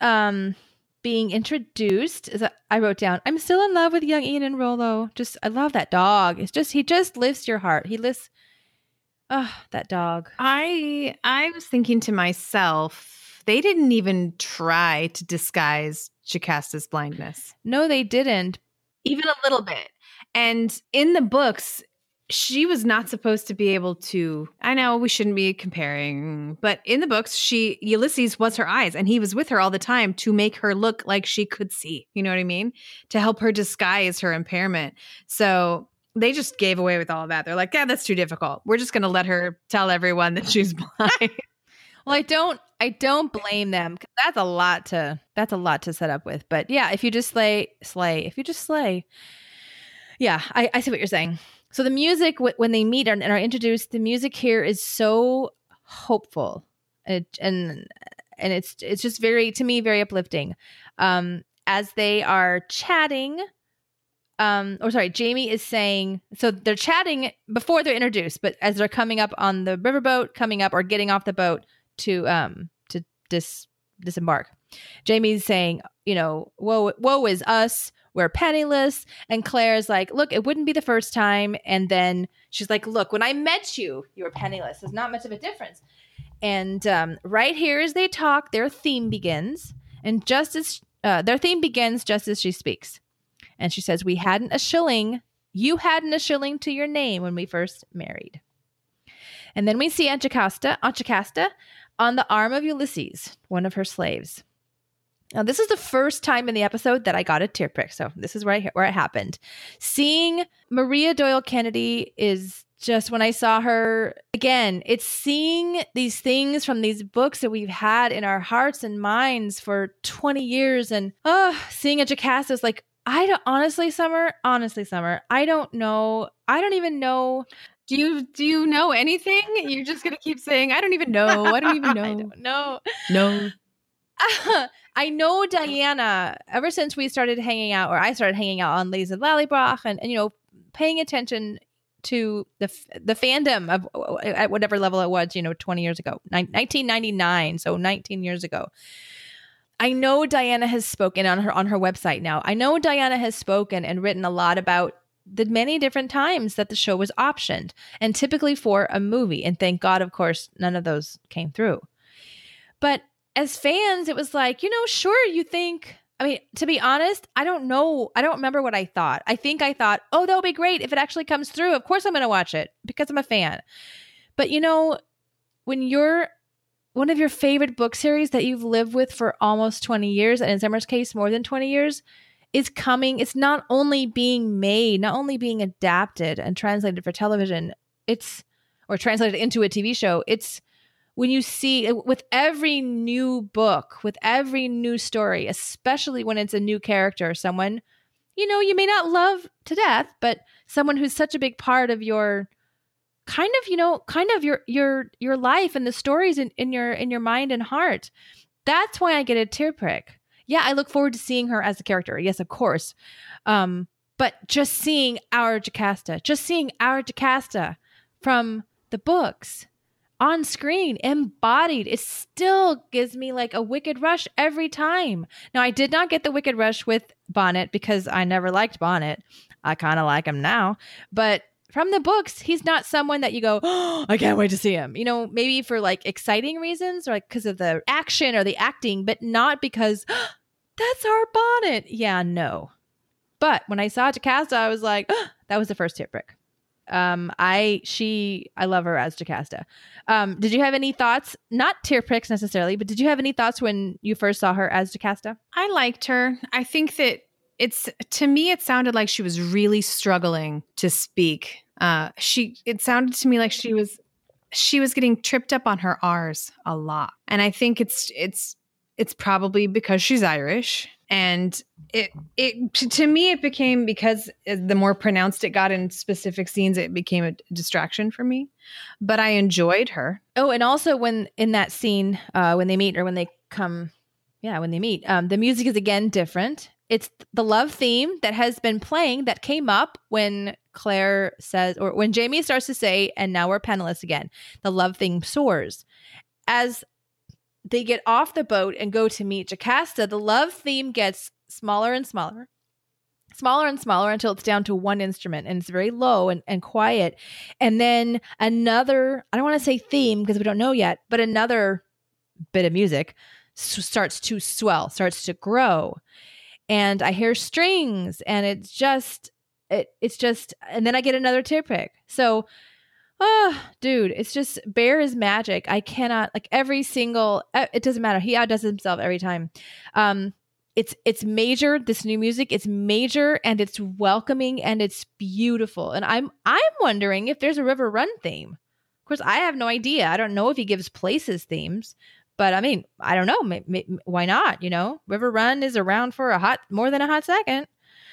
S1: being introduced, I wrote down, I'm still in love with young Ian and Rollo. I love that dog. He just lifts your heart. He lifts, that dog.
S2: I was thinking to myself, they didn't even try to disguise Jocasta's blindness.
S1: No, they didn't.
S2: Even a little bit. And in the books, she was not supposed to be able to, I know we shouldn't be comparing, but in the books, Ulysses was her eyes and he was with her all the time to make her look like she could see. You know what I mean? To help her disguise her impairment. So they just gave away with all of that. They're like, yeah, that's too difficult. We're just going to let her tell everyone that she's blind.
S1: Well, I don't blame them. 'Cause that's a lot to set up with. But yeah, if you just slay. If you just slay. Yeah, I see what you're saying. So the music, when they meet and are introduced, the music here is so hopeful, and it's just very, to me, very uplifting. As they are chatting, Jamie is saying, so they're chatting before they're introduced, but as they're coming up on the riverboat, coming up or getting off the boat to disembark, Jamie's saying, woe is us. We're penniless. And Claire's like, look, it wouldn't be the first time. And then she's like, look, when I met you, you were penniless. There's not much of a difference. And right here as they talk, their theme begins. And their theme begins just as she speaks. And she says, you hadn't a shilling to your name when we first married. And then we see Aunt Jocasta on the arm of Ulysses, one of her slaves. Now, this is the first time in the episode that I got a tear prick. So this is where it happened. Seeing Maria Doyle Kennedy is just, when I saw her again, it's seeing these things from these books that we've had in our hearts and minds for 20 years. And seeing a Jocasta is like, honestly, Summer, I don't know. I don't even know.
S2: Do you know anything? You're just going to keep saying, I don't even know. I don't even know.
S1: I don't know.
S2: No.
S1: I know Diana ever since we started hanging out, or I started hanging out on Lisa Lallybroch and paying attention to the fandom of at whatever level it was, 20 years ago, 1999. So 19 years ago. I know Diana has spoken on her website now. I know Diana has spoken and written a lot about the many different times that the show was optioned, and typically for a movie. And thank God, of course, none of those came through. But as fans, it was like, sure, you think, to be honest, I don't know. I don't remember what I thought. I think I thought, oh, that'll be great if it actually comes through. Of course I'm going to watch it because I'm a fan. But when you're one of your favorite book series that you've lived with for almost 20 years, and in Summer's case, more than 20 years, is coming, it's not only being made, not only being adapted and translated for television, or translated into a TV show, it's when you see with every new book, with every new story, especially when it's a new character, someone, you may not love to death, but someone who's such a big part of your kind of your life and the stories in your mind and heart. That's why I get a tear prick. Yeah, I look forward to seeing her as a character. Yes, of course. But just seeing our Jocasta from the books on screen, embodied, it still gives me like a wicked rush every time. Now, I did not get the wicked rush with Bonnet because I never liked Bonnet. I kind of like him now. But from the books, he's not someone that you go, oh, I can't wait to see him. Maybe for like exciting reasons or like because of the action or the acting, but not because that's our Bonnet. Yeah, no. But when I saw Jocasta, I was like, that was the first tear prick. I love her as Jocasta. Did you have any thoughts? Not tear pricks necessarily, but did you have any thoughts when you first saw her as Jocasta?
S2: I liked her. I think that to me, it sounded like she was really struggling to speak. It sounded to me like she was getting tripped up on her R's a lot. And I think it's probably because she's Irish. And to me, it became, because the more pronounced it got in specific scenes, it became a distraction for me. But I enjoyed her.
S1: Oh, and also when in that scene, when they meet or when they come, when they meet, the music is again different. It's the love theme that has been playing that came up when Claire says, or when Jamie starts to say, and now we're penniless again. The love theme soars. As they get off the boat and go to meet Jocasta, the love theme gets smaller and smaller until it's down to one instrument, and it's very low and quiet. And then another, I don't want to say theme because we don't know yet, but another bit of music starts to swell, starts to grow. And I hear strings, and it's just, and then I get another tear prick. So, dude, it's just, Bear is magic. I cannot, like, every single, it doesn't matter. He outdoes himself every time. It's major. This new music, it's major, and it's welcoming, and it's beautiful. And I'm wondering if there's a River Run theme. course, I have no idea. I don't know if he gives places themes, but I mean, I don't know. Why not? River Run is around for more than a hot second.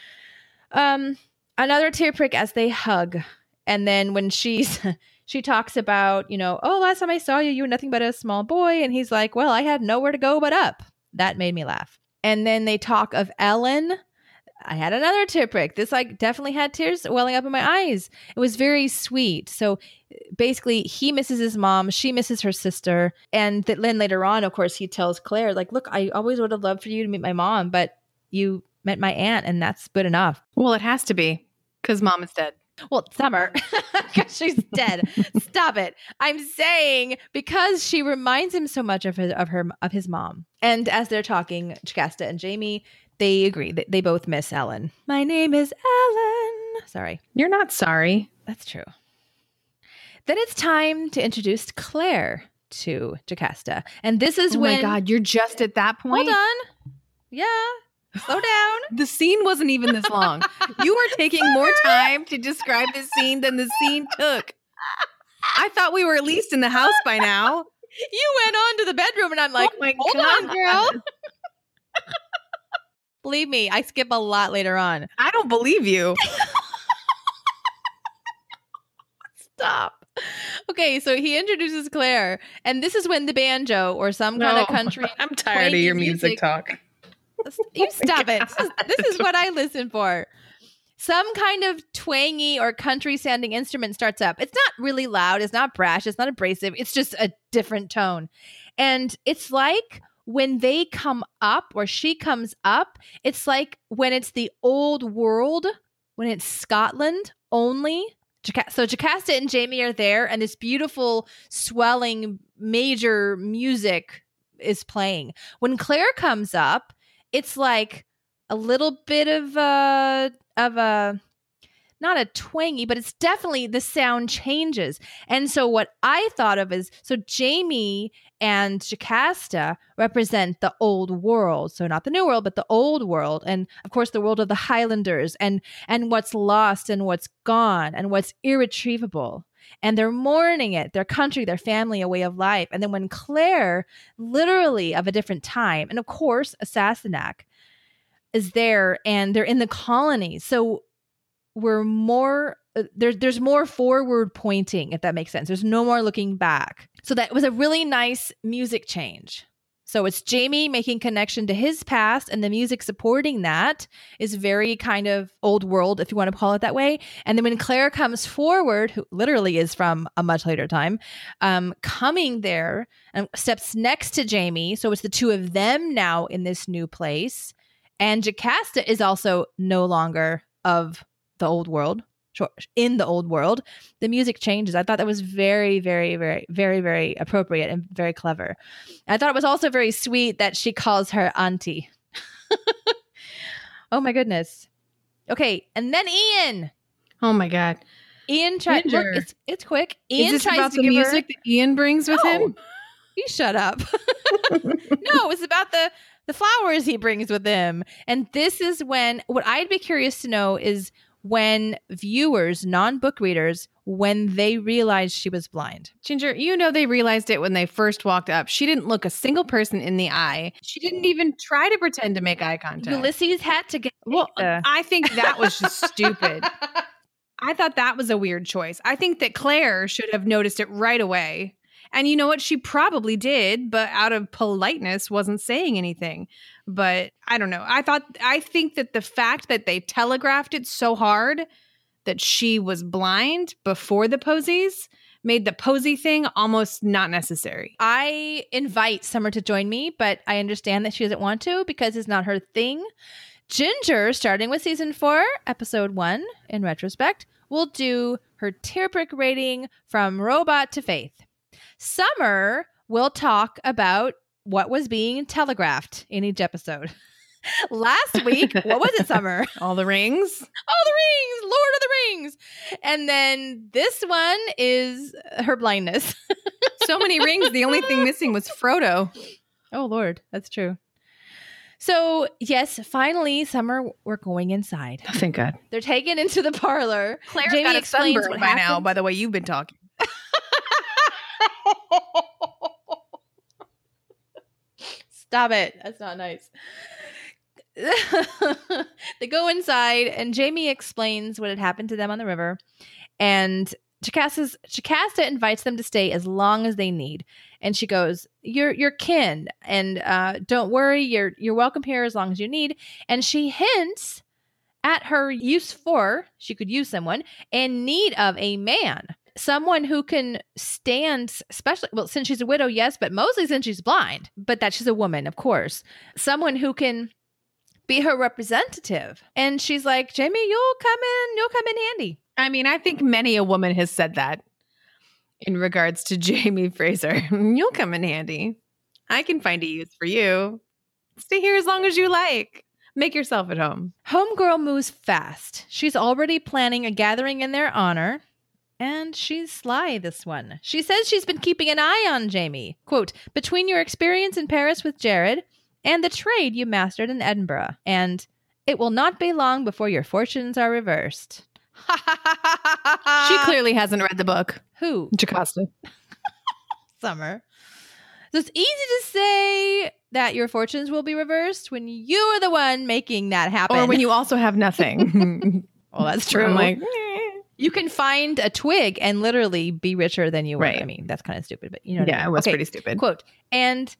S1: Another tear prick as they hug. And then when she talks about, oh, last time I saw you, you were nothing but a small boy. And he's like, well, I had nowhere to go but up. That made me laugh. And then they talk of Ellen. I had another tear prick. This definitely had tears welling up in my eyes. It was very sweet. So basically he misses his mom. She misses her sister. And then later on, of course, he tells Claire, look, I always would have loved for you to meet my mom, but you met my aunt and that's good enough.
S2: Well, it has to be because mom is dead.
S1: Well, Summer, because she's dead. Stop it. I'm saying because she reminds him so much of his mom. And as they're talking, Jocasta and Jamie, they agree that they both miss Ellen. My name is Ellen. Sorry.
S2: You're not sorry.
S1: That's true. Then it's time to introduce Claire to Jocasta. And this is when...
S2: Oh my God, you're just at that point?
S1: Hold on. Yeah. Slow down.
S2: The scene wasn't even this long. You were taking more time to describe the scene than the scene took. I thought we were at least in the house by now.
S1: You went on to the bedroom and I'm like,
S2: oh my
S1: hold
S2: God.
S1: on, girl. Believe me, I skip a lot later on.
S2: I don't believe you.
S1: Stop. Okay, so he introduces Claire, and this is when the banjo or some kind of country.
S2: I'm tired of your music talk.
S1: You stop it. This is what I listen for. Some kind of twangy or country sounding instrument starts up. It's not really loud. It's not brash. It's not abrasive. It's just a different tone. And it's like when they come up or she comes up, it's like when it's the old world, when it's Scotland only. So Jocasta and Jamie are there and this beautiful swelling major music is playing. When Claire comes up, it's like a little bit of a not a twangy, but it's definitely the sound changes. And so what I thought of is, so Jamie and Jocasta represent the old world. So not the new world, but the old world. And of course, the world of the Highlanders and what's lost and what's gone and what's irretrievable. And they're mourning it, their country, their family, a way of life. And then when Claire, literally of a different time, and of course, Sassenach is there and they're in the colonies. So we're more, there's more forward pointing, if that makes sense. There's no more looking back. So that was a really nice music change. So it's Jamie making connection to his past, and the music supporting that is very kind of old world, if you want to call it that way. And then when Claire comes forward, who literally is from a much later time, coming there and steps next to Jamie. So it's the two of them now in this new place. And Jocasta is also no longer of the old world. In the old world, the music changes. I thought that was very, very, very, very, very appropriate and very clever. I thought it was also very sweet that she calls her auntie. Oh my goodness. Okay, and then Ian.
S2: Oh my God.
S1: Ian tries. Look, it's quick. Ian
S2: is this
S1: tries
S2: about
S1: to
S2: the
S1: give
S2: music that Ian brings with him?
S1: You shut up. No, it's about the flowers he brings with him. And this is when, what I'd be curious to know is when viewers, non-book readers, when they realized she was blind.
S2: Ginger, they realized it when they first walked up. She didn't look a single person in the eye. She didn't even try to pretend to make eye contact.
S1: Ulysses had to get...
S2: Well, I think that was just stupid. I thought that was a weird choice. I think that Claire should have noticed it right away. And you know what? She probably did, but out of politeness wasn't saying anything. But I don't know. I think that the fact that they telegraphed it so hard that she was blind before the posies made the posy thing almost not necessary.
S1: I invite Summer to join me, but I understand that she doesn't want to because it's not her thing. Ginger, starting with season 4, episode 1, in retrospect, will do her tear prick rating from robot to faith. Summer will talk about what was being telegraphed in each episode. Last week, what was it, Summer?
S2: All the rings.
S1: All the rings. Lord of the Rings. And then this one is her blindness.
S2: So many rings. The only thing missing was Frodo.
S1: Oh, Lord. That's true. So, yes, finally, Summer, we're going inside.
S2: Oh, thank God.
S1: They're taken into the parlor.
S2: Claire's got a sunburn by now, by the way you've been talking.
S1: Stop it. That's not nice. They go inside, and Jamie explains what had happened to them on the river. And Jocasta invites them to stay as long as they need. And she goes, "You're kin, and don't worry, you're welcome here as long as you need." And she hints at her she could use someone in need of a man. Someone who can stand, especially, well, since she's a widow, yes, but mostly since she's blind, but that she's a woman, of course. Someone who can be her representative. And she's like, "Jamie, you'll come in handy."
S2: I mean, I think many a woman has said that in regards to Jamie Fraser. "You'll come in handy. I can find a use for you. Stay here as long as you like. Make yourself at home."
S1: Homegirl moves fast. She's already planning a gathering in their honor. And she's sly, this one. She says she's been keeping an eye on Jamie. Quote, "Between your experience in Paris with Jared and the trade you mastered in Edinburgh. And it will not be long before your fortunes are reversed."
S2: She clearly hasn't read the book.
S1: Who?
S2: Jocasta.
S1: Summer. So it's easy to say that your fortunes will be reversed when you are the one making that happen.
S2: Or when you also have nothing.
S1: Well, that's true.
S2: I'm like,
S1: you can find a twig and literally be richer than you were.
S2: Right.
S1: I mean, that's kind of stupid, but you know what I mean.
S2: It was pretty stupid.
S1: Quote, and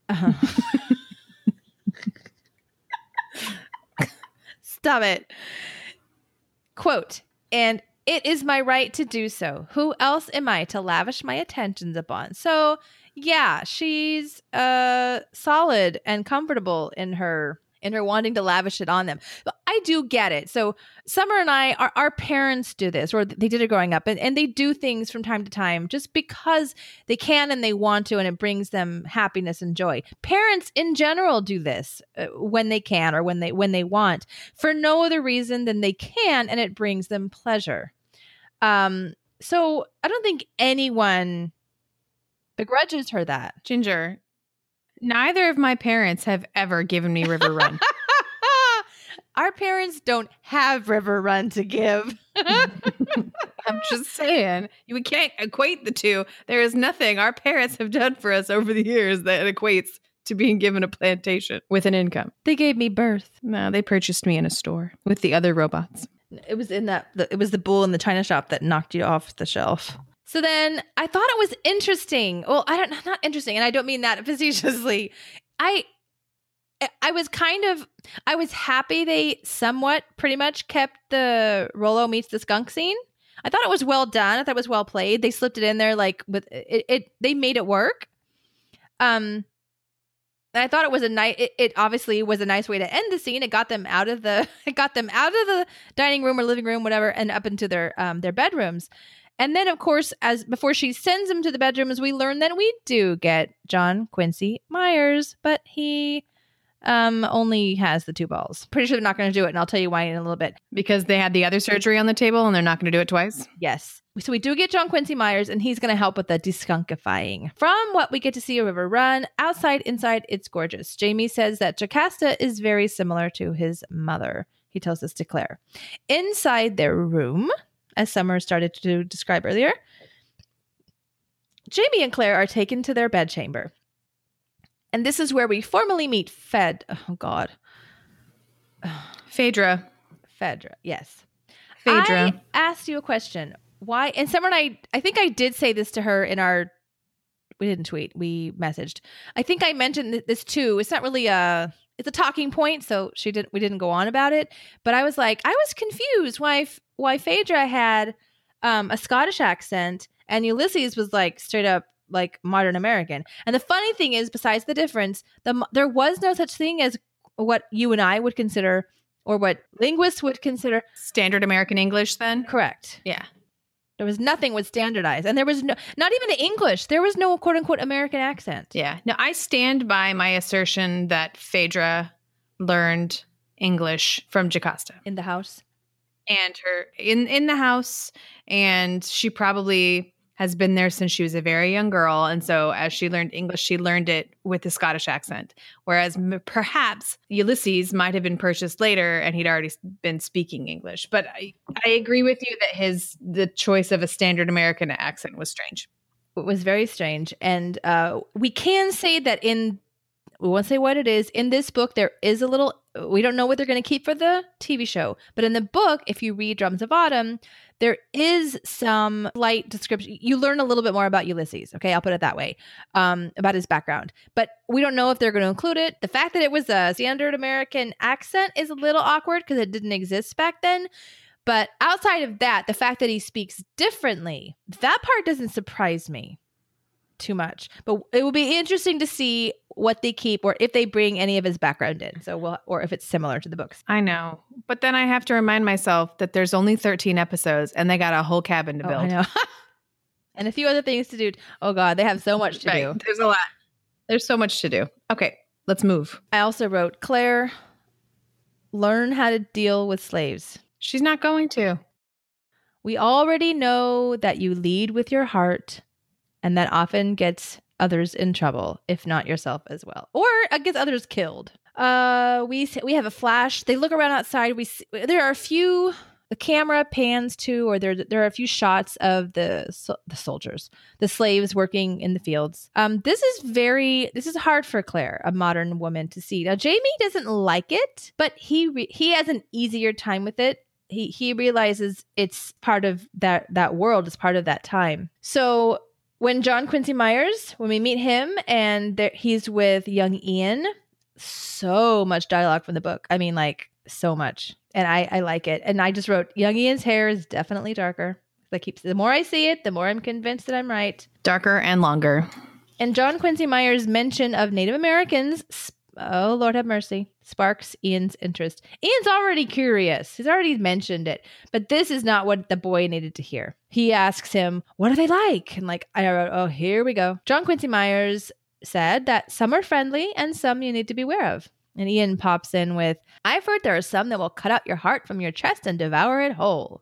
S1: stop it. Quote, "And it is my right to do so. Who else am I to lavish my attentions upon?" So yeah, she's solid and comfortable in her wanting to lavish it on them. But I do get it. So Summer and our parents do this, or they did it growing up, and they do things from time to time just because they can and they want to, and it brings them happiness and joy. Parents in general do this when they can or when they want, for no other reason than they can, and it brings them pleasure. So I don't think anyone begrudges her that.
S2: Ginger, neither of my parents have ever given me River Run.
S1: Our parents don't have River Run to give.
S2: I'm just saying. We can't equate the two. There is nothing our parents have done for us over the years that equates to being given a plantation with an income.
S1: They gave me birth.
S2: No, they purchased me in a store with the other robots.
S1: It was it was the bull in the china shop that knocked you off the shelf. So then I thought it was interesting. Well, not interesting, and I don't mean that facetiously. I was happy they somewhat pretty much kept the Rollo meets the skunk scene. I thought it was well done. I thought it was well played. They slipped it in there like with it they made it work. And I thought it was it obviously was a nice way to end the scene. It got them out of the dining room or living room, whatever, and up into their bedrooms. And then, of course, before she sends him to the bedrooms, we learn that we do get John Quincy Myers, but he only has the 2 balls. Pretty sure they're not going to do it, and I'll tell you why in a little bit.
S2: Because they had the other surgery on the table, and they're not going to do it twice?
S1: Yes. So we do get John Quincy Myers, and he's going to help with the deskunkifying. From what we get to see a River Run, outside, inside, it's gorgeous. Jamie says that Jocasta is very similar to his mother. He tells us to Claire. Inside their room, as Summer started to describe earlier, Jamie and Claire are taken to their bedchamber. And this is where we formally meet Phaedra, yes.
S2: Phaedra.
S1: I asked you a question. Why? And Summer and I think I did say this to her in we didn't tweet, we messaged. I think I mentioned this too. It's not really it's a talking point, so we didn't go on about it. But I was like, I was confused why Phaedra had a Scottish accent and Ulysses was like straight up like modern American. And the funny thing is, besides the difference, there was no such thing as what you and I would consider, or what linguists would consider,
S2: standard American English then?
S1: Correct.
S2: Yeah.
S1: There was nothing was standardized. And there was not even English. There was no quote unquote American accent.
S2: Yeah. No, I stand by my assertion that Phaedra learned English from Jocasta.
S1: In the house?
S2: And her in the house. And she probably has been there since she was a very young girl. And so as she learned English, she learned it with a Scottish accent. Whereas perhaps Ulysses might have been purchased later and he'd already been speaking English. But I agree with you that the choice of a standard American accent was strange.
S1: It was very strange. And we can say that We won't say what it is. In this book, there is a little, we don't know what they're going to keep for the TV show. But in the book, if you read Drums of Autumn, there is some light description. You learn a little bit more about Ulysses. Okay, I'll put it that way, about his background. But we don't know if they're going to include it. The fact that it was a standard American accent is a little awkward because it didn't exist back then. But outside of that, the fact that he speaks differently, that part doesn't surprise me too much. But it will be interesting to see what they keep or if they bring any of his background in. Or if it's similar to the books.
S2: I know. But then I have to remind myself that there's only 13 episodes and they got a whole cabin to build.
S1: I know. And a few other things to do. Oh God, they have so much to do.
S2: There's a lot. There's so much to do. Okay, let's move.
S1: I also wrote, Claire, learn how to deal with slaves.
S2: She's not going to.
S1: We already know that you lead with your heart, and that often gets others in trouble, if not yourself as well, or gets others killed. We have a flash. They look around outside. There are a few. The camera pans to, or there are a few shots of the soldiers, the slaves working in the fields. This is hard for Claire, a modern woman, to see. Now Jamie doesn't like it, but he has an easier time with it. He realizes it's part of that world, it's part of that time. So when John Quincy Myers, when we meet him and he's with young Ian, so much dialogue from the book. I mean, like so much. And I like it. And I just wrote, young Ian's hair is definitely darker. The more I see it, the more I'm convinced that I'm right.
S2: Darker and longer.
S1: And John Quincy Myers' mention of Native Americans, oh, Lord have mercy, sparks Ian's interest. Ian's already curious. He's already mentioned it. But this is not what the boy needed to hear. He asks him, what are they like? And I wrote, oh, here we go. John Quincy Myers said that some are friendly and some you need to beware of. And Ian pops in with, I've heard there are some that will cut out your heart from your chest and devour it whole.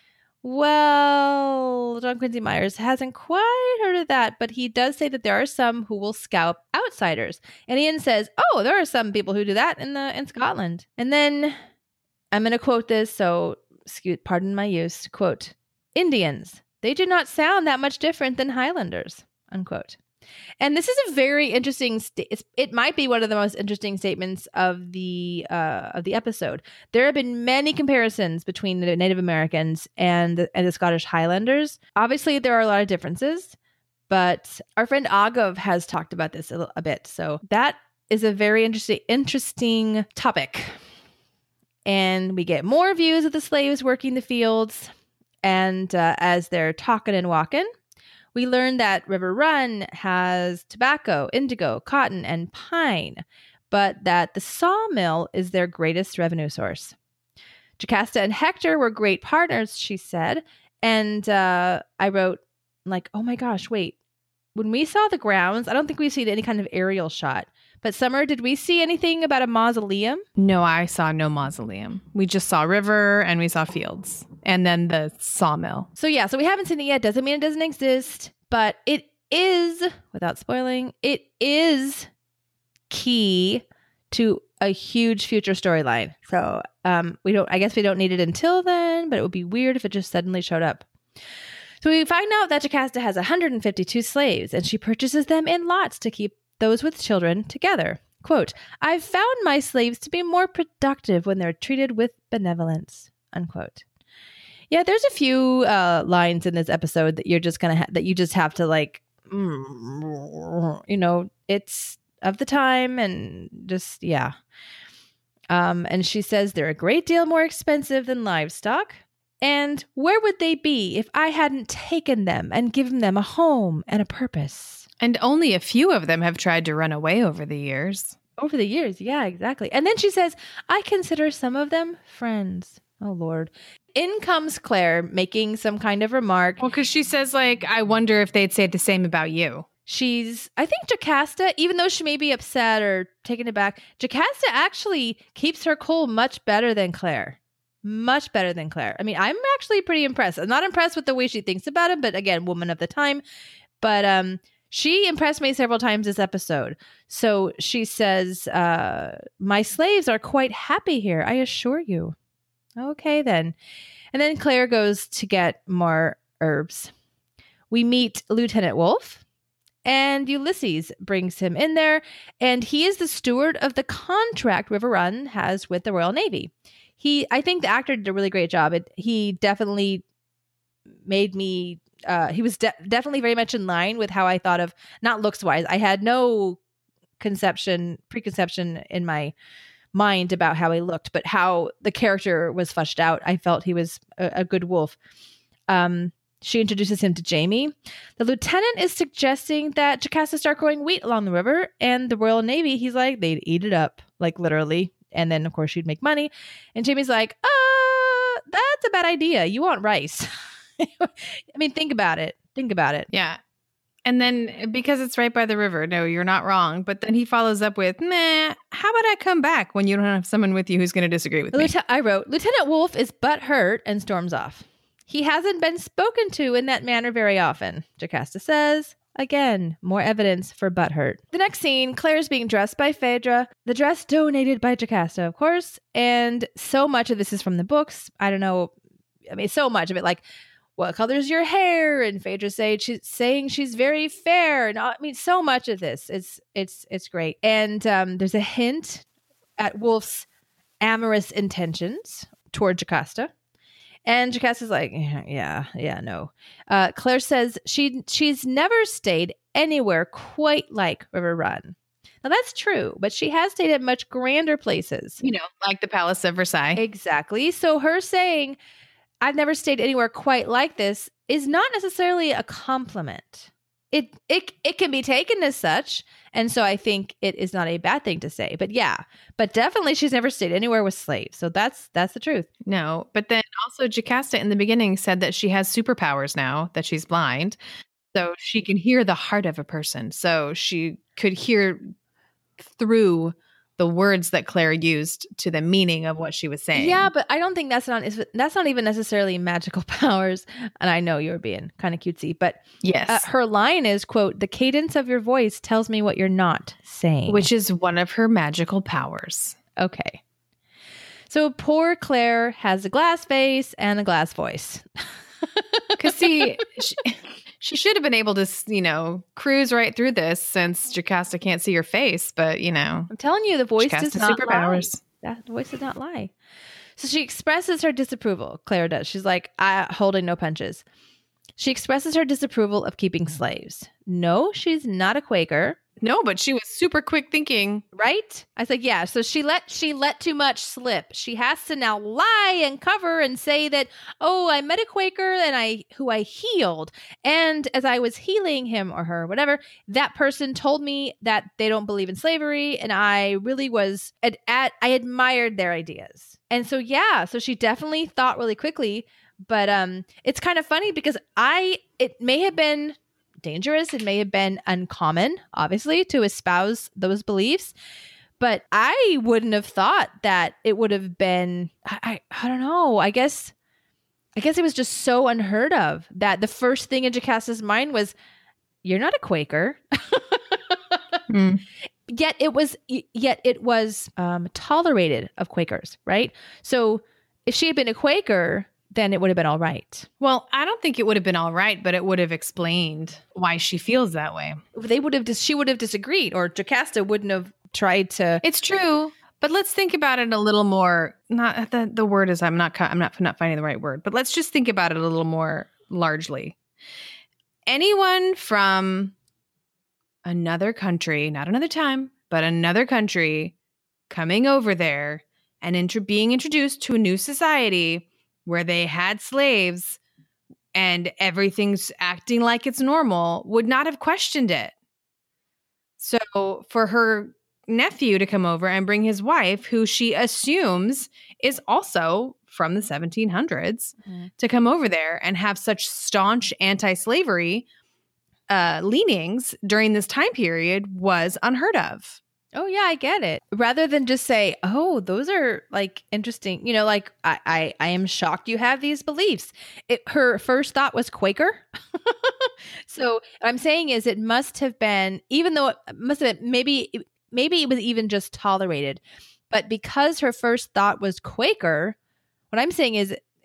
S1: Well, John Quincy Myers hasn't quite heard of that, but he does say that there are some who will scalp outsiders. And Ian says, oh, there are some people who do that in Scotland. And then I'm going to quote this, so pardon my use. Quote, Indians, they do not sound that much different than Highlanders, unquote. And this is a very interesting. It might be one of the most interesting statements of the episode. There have been many comparisons between the Native Americans and the Scottish Highlanders. Obviously, there are a lot of differences, but our friend Agav has talked about this a bit. So that is a very interesting topic. And we get more views of the slaves working the fields, and as they're talking and walking. We learned that River Run has tobacco, indigo, cotton, and pine, but that the sawmill is their greatest revenue source. Jocasta and Hector were great partners, she said. And I wrote, oh my gosh, wait. When we saw the grounds, I don't think we've seen any kind of aerial shot. But Summer, did we see anything about a mausoleum?
S2: No, I saw no mausoleum. We just saw river and we saw fields and then the sawmill.
S1: So we haven't seen it yet. Doesn't mean it doesn't exist, but it is, without spoiling, it is key to a huge future storyline. So I guess we don't need it until then, but it would be weird if it just suddenly showed up. So we find out that Jocasta has 152 slaves and she purchases them in lots to keep those with children together. Quote, I've found my slaves to be more productive when they're treated with benevolence, unquote. Yeah, there's a few lines in this episode that you're just that you just have to it's of the time and just, yeah. And she says they're a great deal more expensive than livestock. And where would they be if I hadn't taken them and given them a home and a purpose?
S2: And only a few of them have tried to run away over the years.
S1: Over the years, yeah, exactly. And then she says, I consider some of them friends. Oh, Lord. In comes Claire making some kind of remark.
S2: Well, because she says, I wonder if they'd say the same about you.
S1: I think Jocasta, even though she may be upset or taken aback, Jocasta actually keeps her cool much better than Claire. Much better than Claire. I mean, I'm actually pretty impressed. I'm not impressed with the way she thinks about it, but again, woman of the time. But she impressed me several times this episode. So she says, my slaves are quite happy here, I assure you. Okay, then. And then Claire goes to get more herbs. We meet Lieutenant Wolf, and Ulysses brings him in there, and he is the steward of the contract River Run has with the Royal Navy. I think the actor did a really great job. He definitely made me, he was definitely very much in line with how I thought of, not looks wise. I had no preconception in my mind about how he looked, but how the character was fleshed out. I felt he was a good wolf. She introduces him to Jamie. The lieutenant is suggesting that Jocasta start growing wheat along the river, and the Royal Navy, he's like, they'd eat it up, like literally. And then, of course, she'd make money. And Jamie's like, that's a bad idea. You want rice. I mean, think about it.
S2: Yeah. And then because it's right by the river, no, you're not wrong. But then he follows up with, how about I come back when you don't have someone with you who's going to disagree with me?
S1: I wrote, Lieutenant Wolf is butthurt and storms off. He hasn't been spoken to in that manner very often, Jocasta says. Again, more evidence for butthurt. The next scene, Claire's being dressed by Phaedra. The dress donated by Jocasta, of course. And so much of this is from the books. I don't know. I mean, so much of it, like, what color's your hair? And Phaedra saying she's very fair. And I mean, so much of this. It's great. And there's a hint at Wolf's amorous intentions toward Jocasta. And Jocasta's like, no. Claire says she's never stayed anywhere quite like River Run. Now, that's true, but she has stayed at much grander places.
S2: Like the Palace of Versailles.
S1: Exactly. So her saying, I've never stayed anywhere quite like this is not necessarily a compliment. It can be taken as such. And so I think it is not a bad thing to say. But definitely she's never stayed anywhere with slaves. So that's the truth.
S2: No, but then also Jocasta in the beginning said that she has superpowers now, that she's blind. So she can hear the heart of a person. So she could hear through the words that Claire used to the meaning of what she was saying.
S1: Yeah, but I don't think that's not even necessarily magical powers. And I know you're being kind of cutesy, but
S2: yes,
S1: her line is, quote, the cadence of your voice tells me what you're not saying.
S2: Which is one of her magical powers.
S1: Okay. So poor Claire has a glass face and a glass voice.
S2: Because see, she should have been able to, cruise right through this since Jocasta can't see her face. But,
S1: I'm telling you, the voice does not
S2: superpowers.
S1: lie. That voice does not lie. So she expresses her disapproval. Claire does. She's like, holding no punches. She expresses her disapproval of keeping slaves. No, she's not a Quaker.
S2: No, but she was super quick thinking.
S1: Right? I said, yeah. So she let too much slip. She has to now lie and cover and say that, I met a Quaker who I healed. And as I was healing him or her, whatever, that person told me that they don't believe in slavery. And I really was, I admired their ideas. And so, so she definitely thought really quickly. But it's kind of funny because it may have been dangerous. It may have been uncommon, obviously, to espouse those beliefs. But I wouldn't have thought that it would have been, I don't know. I guess it was just so unheard of that the first thing in Jocasta's mind was, you're not a Quaker. Yet it was tolerated of Quakers, right? So if she had been a Quaker, then it would have been all right.
S2: Well, I don't think it would have been all right, but it would have explained why she feels that way.
S1: She would have disagreed, or Jocasta wouldn't have tried to.
S2: It's true, but let's think about it a little more. Not the word is I'm not finding the right word, but let's just think about it a little more largely. Anyone from another country, not another time, but another country, coming over there and being introduced to a new society where they had slaves and everything's acting like it's normal, would not have questioned it. So for her nephew to come over and bring his wife, who she assumes is also from the 1700s, to come over there and have such staunch anti-slavery leanings during this time period was unheard of.
S1: Oh, yeah, I get it. Rather than just say, those are like interesting, like I am shocked you have these beliefs. Her first thought was Quaker. So what I'm saying is it must have been, even though it must have been, maybe it was even just tolerated. But because her first thought was Quaker, what I'm saying is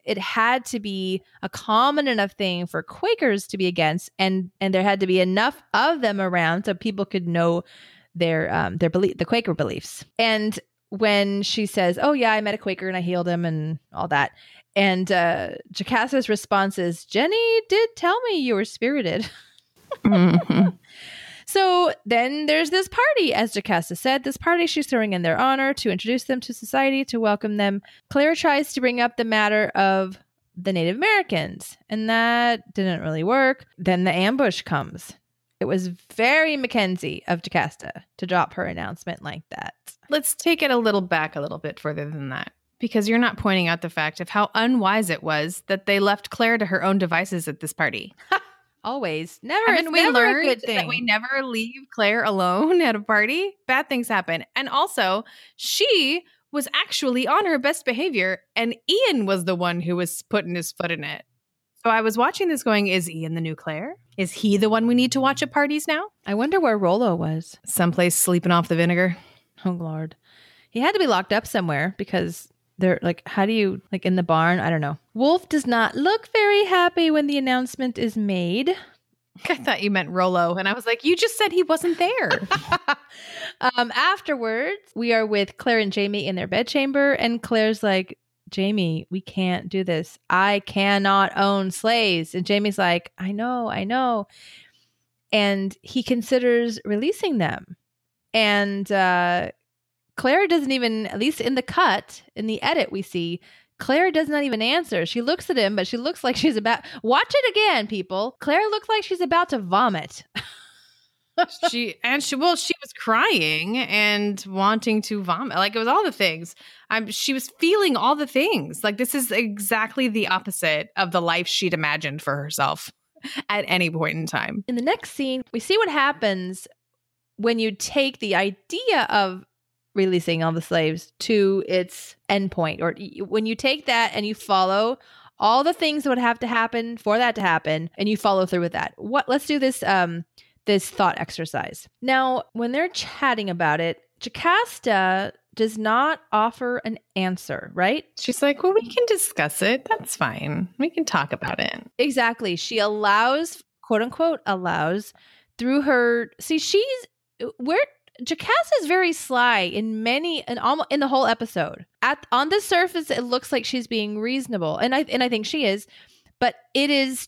S1: it had to be a common enough thing for Quakers to be against, and there had to be enough of them around so people could know their belief, the Quaker beliefs. And when she says, "Oh yeah, I met a Quaker and I healed him," and all that, and Jocasta's response is, "Jenny did tell me you were spirited."
S2: Mm-hmm.
S1: So then there's this party, as Jocasta said, this party she's throwing in their honor to introduce them to society, to welcome them. Claire tries to bring up the matter of the Native Americans, and that didn't really work. Then the ambush comes. It was very Mackenzie of Jocasta to drop her announcement like that.
S2: Let's take it a little bit further than that, because you're not pointing out the fact of how unwise it was that they left Claire to her own devices at this party.
S1: Always. Never.
S2: Haven't we learned that we never leave Claire alone at a party? Bad things happen. And also, she was actually on her best behavior, and Ian was the one who was putting his foot in it. So I was watching this going, is Ian the new Claire? Is he the one we need to watch at parties now?
S1: I wonder where Rollo was.
S2: Someplace sleeping off the vinegar.
S1: Oh, Lord. He had to be locked up somewhere because they're like, how do you, like in the barn? I don't know. Wolf does not look very happy when the announcement is made.
S2: I thought you meant Rollo. And I was like, you just said he wasn't there.
S1: Afterwards, we are with Claire and Jamie in their bedchamber. And Claire's like, Jamie, we can't do this. I cannot own slaves. And Jamie's like, I know. And he considers releasing them. And Claire doesn't even, at least in the cut, in the edit we see, Claire does not even answer. She looks at him, but she looks like she's about, watch it again, people. Claire looks like she's about to vomit.
S2: She was crying and wanting to vomit. Like, it was all the things. She was feeling all the things. Like, this is exactly the opposite of the life she'd imagined for herself at any point in time.
S1: In the next scene, we see what happens when you take the idea of releasing all the slaves to its endpoint, or when you take that and you follow all the things that would have to happen for that to happen, and you follow through with that. Let's do this this thought exercise. Now, when they're chatting about it, Jocasta does not offer an answer, right?
S2: She's like, well, we can discuss it. That's fine. We can talk about it.
S1: Exactly. She allows, quote unquote, through her. See, Jocasta is very sly in the whole episode. On the surface, it looks like she's being reasonable, and I think she is, but it is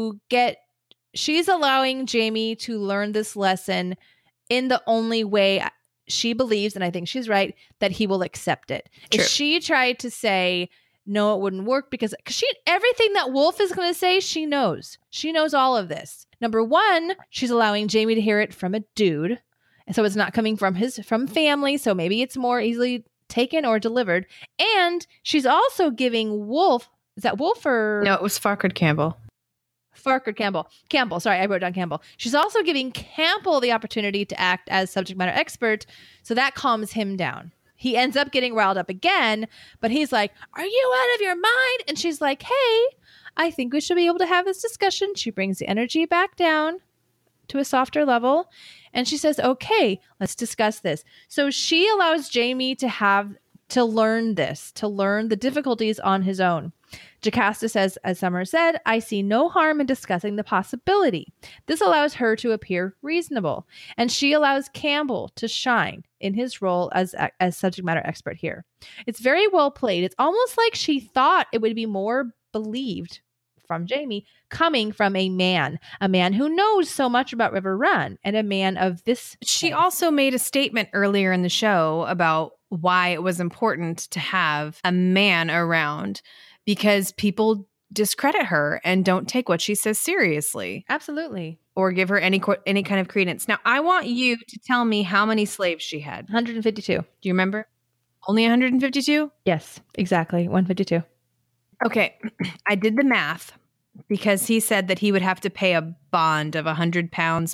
S1: she's allowing Jamie to learn this lesson in the only way she believes, and I think she's right, that he will accept it.
S2: True.
S1: If she tried to say, no, it wouldn't work, because everything that Wolf is going to say, she knows. She knows all of this. Number one, she's allowing Jamie to hear it from a dude. And so it's not coming from family. So maybe it's more easily taken or delivered. And she's also giving Wolf, is that Wolf or?
S2: No, it was Farquhar Campbell.
S1: Campbell. Sorry, I wrote down Campbell. She's also giving Campbell the opportunity to act as subject matter expert. So that calms him down. He ends up getting riled up again, but he's like, are you out of your mind? And she's like, hey, I think we should be able to have this discussion. She brings the energy back down to a softer level. And she says, okay, let's discuss this. So she allows Jamie to learn the difficulties on his own. Jocasta says, as Summer said, I see no harm in discussing the possibility. This allows her to appear reasonable. And she allows Campbell to shine in his role as subject matter expert here. It's very well played. It's almost like she thought it would be more believed from Jamie coming from a man who knows so much about River Run, and a man of this.
S2: She also made a statement earlier in the show about why it was important to have a man around, because people discredit her and don't take what she says seriously.
S1: Absolutely.
S2: Or give her any kind of credence. Now, I want you to tell me how many slaves she had.
S1: 152.
S2: Do you remember? Only 152?
S1: Yes, exactly. 152.
S2: Okay. I did the math, because he said that he would have to pay a bond of 100 pounds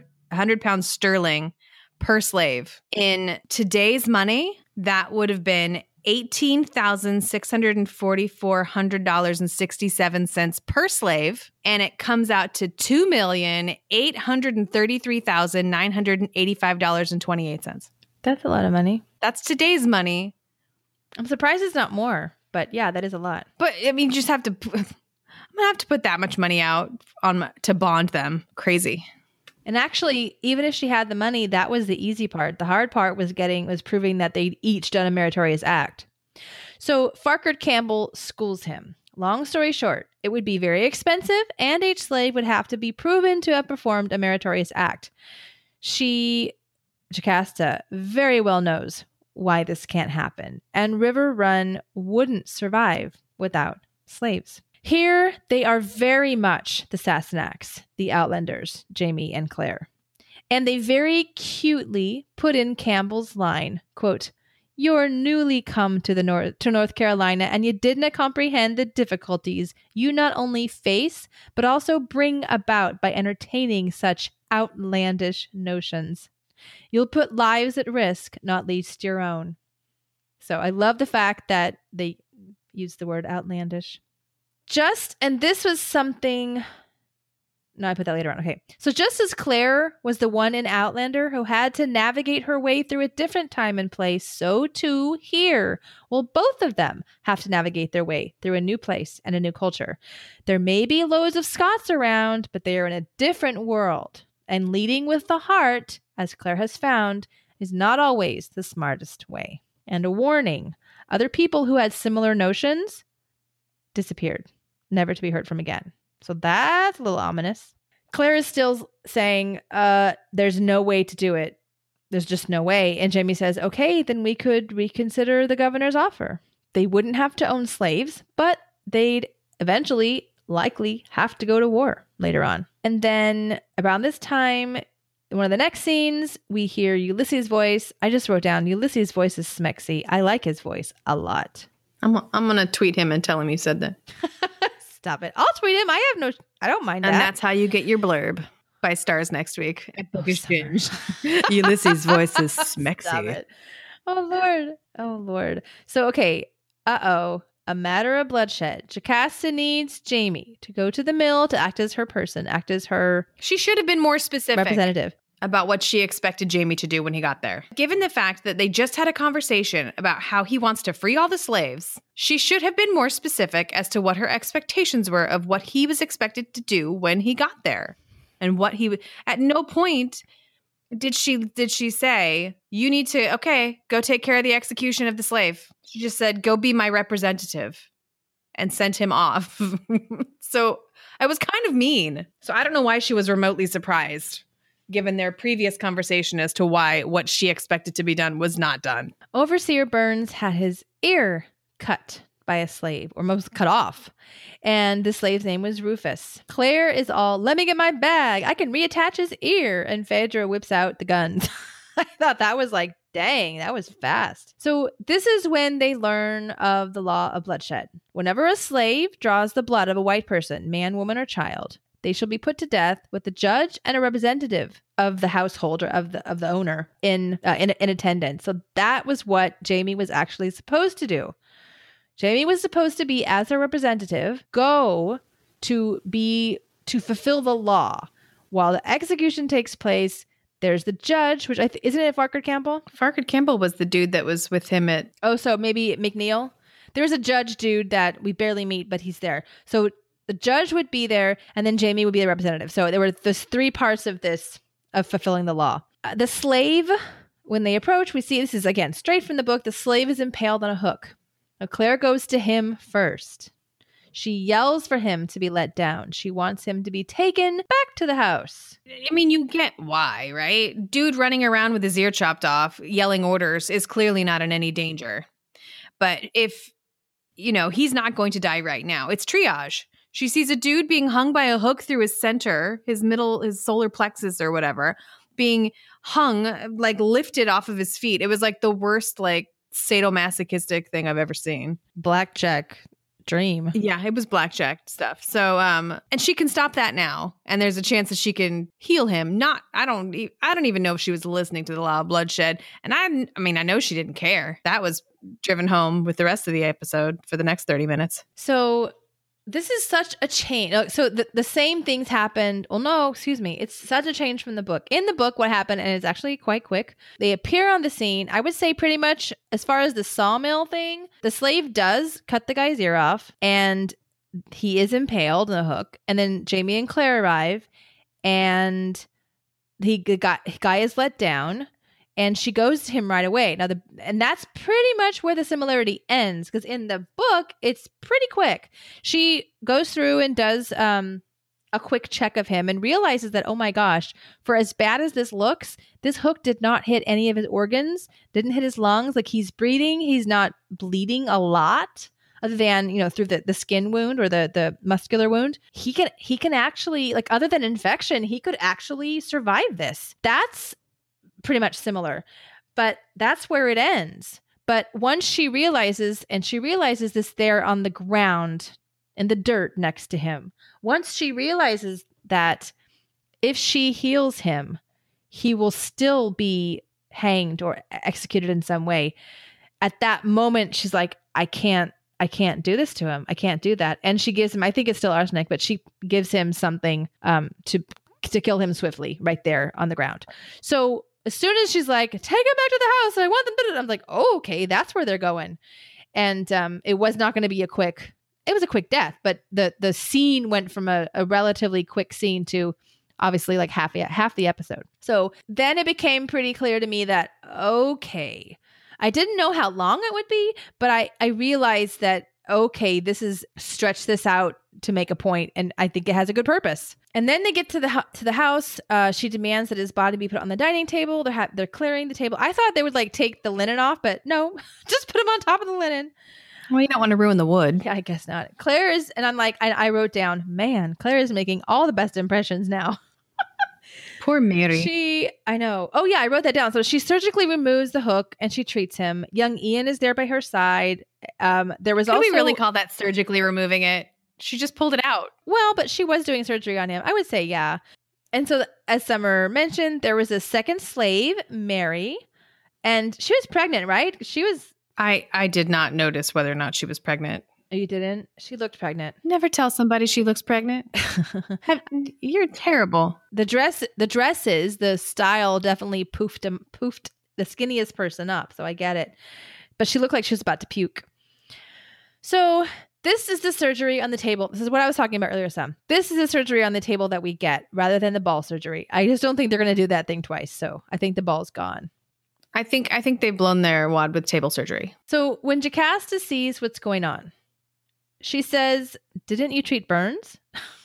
S2: sterling per slave. In today's money, that would have been $18,644.67 per slave, and it comes out to $2,833,985.28.
S1: That's a lot of money.
S2: That's today's money.
S1: I'm surprised it's not more. But yeah, that is a lot.
S2: But I mean, you just have to. I'm gonna have to put that much money out to bond them. Crazy.
S1: And actually, even if she had the money, that was the easy part. The hard part was proving that they'd each done a meritorious act. So Farquhar Campbell schools him. Long story short, it would be very expensive, and each slave would have to be proven to have performed a meritorious act. Jocasta, very well knows why this can't happen, and River Run wouldn't survive without slaves. Here, they are very much the Sassenachs, the Outlanders, Jamie and Claire. And they very cutely put in Campbell's line, quote, "You're newly come to North Carolina, and you didn't comprehend the difficulties you not only face, but also bring about by entertaining such outlandish notions. You'll put lives at risk, not least your own." So I love the fact that they use the word outlandish. And this was something... No, I put that later on. Okay. So just as Claire was the one in Outlander who had to navigate her way through a different time and place, so too here. Well, both of them have to navigate their way through a new place and a new culture. There may be loads of Scots around, but they are in a different world. And leading with the heart, as Claire has found, is not always the smartest way. And a warning, other people who had similar notions disappeared, never to be heard from again. So that's a little ominous. Claire is still saying, there's no way to do it. There's just no way. And Jamie says, okay, then we could reconsider the governor's offer. They wouldn't have to own slaves, but they'd eventually likely have to go to war later on. And then around this time, in one of the next scenes, we hear Ulysses' voice. I just wrote down, Ulysses' voice is smexy. I like his voice a lot.
S2: I'm going to tweet him and tell him you said that.
S1: Stop it. I'll tweet him. I don't mind that.
S2: And that's how you get your blurb by Stars next week at Bookish Binge. Ulysses' voice is smexy.
S1: Stop it. Oh, Lord. So, okay. A matter of bloodshed. Jocasta needs Jamie to go to the mill to act as her person, act as her...
S2: She should have been more specific.
S1: Representative.
S2: About what she expected Jamie to do when he got there. Given the fact that they just had a conversation about how he wants to free all the slaves, she should have been more specific as to what her expectations were of what he was expected to do when he got there. And what he would... At no point did she say, you need to, go take care of the execution of the slave. She just said, go be my representative, and sent him off. So I was kind of mean. So I don't know why she was remotely surprised, given their previous conversation as to why what she expected to be done was not done.
S1: Overseer Burns had his ear cut by a slave, or most cut off. And the slave's name was Rufus. Claire is all, let me get my bag. I can reattach his ear. And Phaedra whips out the guns. I thought that was like, dang, that was fast. So this is when they learn of the law of bloodshed. Whenever a slave draws the blood of a white person, man, woman, or child, they shall be put to death with the judge and a representative of the household or of the owner in attendance. So that was what Jamie was actually supposed to do. Jamie was supposed to be, as a representative, go to fulfill the law. While the execution takes place, there's the judge, which isn't it Farquhar Campbell?
S2: Farquhar Campbell was the dude that was with him at...
S1: Oh, so maybe McNeil? There's a judge dude that we barely meet, but he's there. So the judge would be there, and then Jamie would be the representative. So there were those three parts of this, of fulfilling the law. The slave, when they approach, we see, this is, again, straight from the book, the slave is impaled on a hook. Now, Claire goes to him first. She yells for him to be let down. She wants him to be taken back to the house.
S2: I mean, you get why, right? Dude running around with his ear chopped off, yelling orders, is clearly not in any danger. But if, he's not going to die right now. It's triage. She sees a dude being hung by a hook through his center, his solar plexus or whatever, being hung, like lifted off of his feet. It was like the worst, like, sadomasochistic thing I've ever seen.
S1: Blackjack dream.
S2: Yeah, it was blackjack stuff. So, and she can stop that now, and there's a chance that she can heal him. I don't even know if she was listening to the law of bloodshed. And I know she didn't care. That was driven home with the rest of the episode for the next 30 minutes.
S1: So this is such a change. So the same things happened. Well, no, excuse me. It's such a change from the book. In the book, what happened, and it's actually quite quick, they appear on the scene. I would say pretty much as far as the sawmill thing, the slave does cut the guy's ear off and he is impaled on a hook. And then Jamie and Claire arrive and the guy is let down. And she goes to him right away. Now, and that's pretty much where the similarity ends, because in the book, it's pretty quick. She goes through and does a quick check of him and realizes that, oh my gosh, for as bad as this looks, this hook did not hit any of his organs, didn't hit his lungs. Like, he's breathing, he's not bleeding a lot, other than, through the skin wound or the muscular wound. He can actually, like, other than infection, he could actually survive this. That's pretty much similar, but that's where it ends. But once she realizes this there on the ground in the dirt next to him, once she realizes that if she heals him, he will still be hanged or executed in some way. At that moment, she's like, I can't do this to him. I can't do that. And she gives him, I think it's still arsenic, but she gives him something to kill him swiftly right there on the ground. So as soon as she's like, take him back to the house, I want them to, I'm like, oh, okay, that's where they're going. And it was not going to be a quick death, but the scene went from a relatively quick scene to obviously like half the episode. So then it became pretty clear to me that, okay, I didn't know how long it would be, but I realized that, okay, this is stretch this out to make a point, and I think it has a good purpose. And then they get to the house. She demands that his body be put on the dining table. They're clearing the table. I thought they would like take the linen off, but no, just put him on top of the linen.
S2: Well, you don't want to ruin the wood.
S1: Yeah, I guess not. Claire is, and I'm like, I wrote down, man, Claire is making all the best impressions now.
S2: Poor Mary.
S1: I know. Oh yeah, I wrote that down. So she surgically removes the hook and she treats him. Young Ian is there by her side. There was also.
S2: Can we really call that surgically removing it? She just pulled it out.
S1: Well, but she was doing surgery on him. I would say, yeah. And so, as Summer mentioned, there was a second slave, Mary, and she was pregnant, right? She was.
S2: I did not notice whether or not she was pregnant.
S1: You didn't? She looked pregnant.
S2: Never tell somebody she looks pregnant. You're terrible.
S1: The dresses, the style definitely poofed the skinniest person up. So I get it. But she looked like she was about to puke. So this is the surgery on the table. This is what I was talking about earlier, Sam. This is the surgery on the table that we get rather than the ball surgery. I just don't think they're going to do that thing twice. So I think the ball's gone.
S2: I think they've blown their wad with table surgery.
S1: So when Jocasta sees what's going on, she says, didn't you treat burns?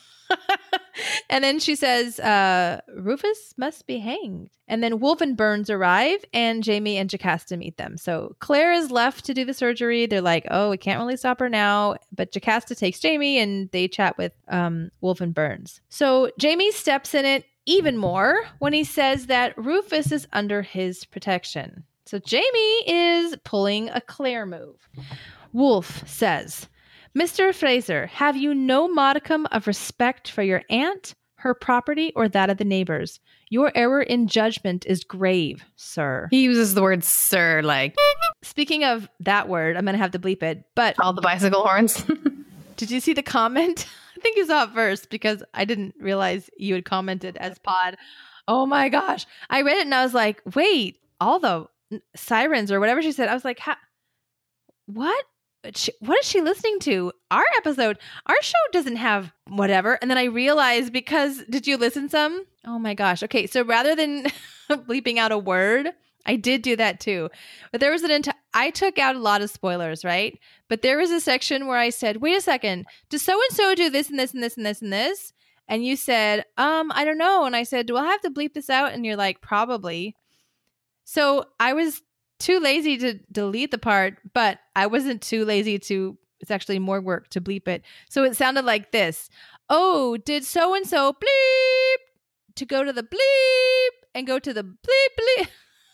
S1: And then she says, Rufus must be hanged. And then Wolf and Burns arrive and Jamie and Jocasta meet them. So Claire is left to do the surgery. They're like, oh, we can't really stop her now. But Jocasta takes Jamie and they chat with Wolf and Burns. So Jamie steps in it even more when he says that Rufus is under his protection. So Jamie is pulling a Claire move. Wolf says, Mr. Fraser, have you no modicum of respect for your aunt, her property, or that of the neighbors? Your error in judgment is grave, sir.
S2: He uses the word sir, like.
S1: Speaking of that word, I'm going to have to bleep it, but.
S2: All the bicycle horns.
S1: Did you see the comment? I think you saw it first because I didn't realize you had commented as pod. Oh my gosh. I read it and I was like, wait, all the sirens or whatever she said. I was like, what? What is she listening to? Our show doesn't have whatever. And then I realized because, did you listen some? Oh my gosh. Okay. So rather than bleeping out a word, I did do that too. But there was I took out a lot of spoilers, right? But there was a section where I said, wait a second, does so-and-so do this and this and this and this and this? And you said, I don't know. And I said, do I have to bleep this out? And you're like, probably. So I was too lazy to delete the part, but I wasn't too lazy it's actually more work to bleep it. So it sounded like this. Oh, did so-and-so bleep to go to the bleep and go to the bleep bleep.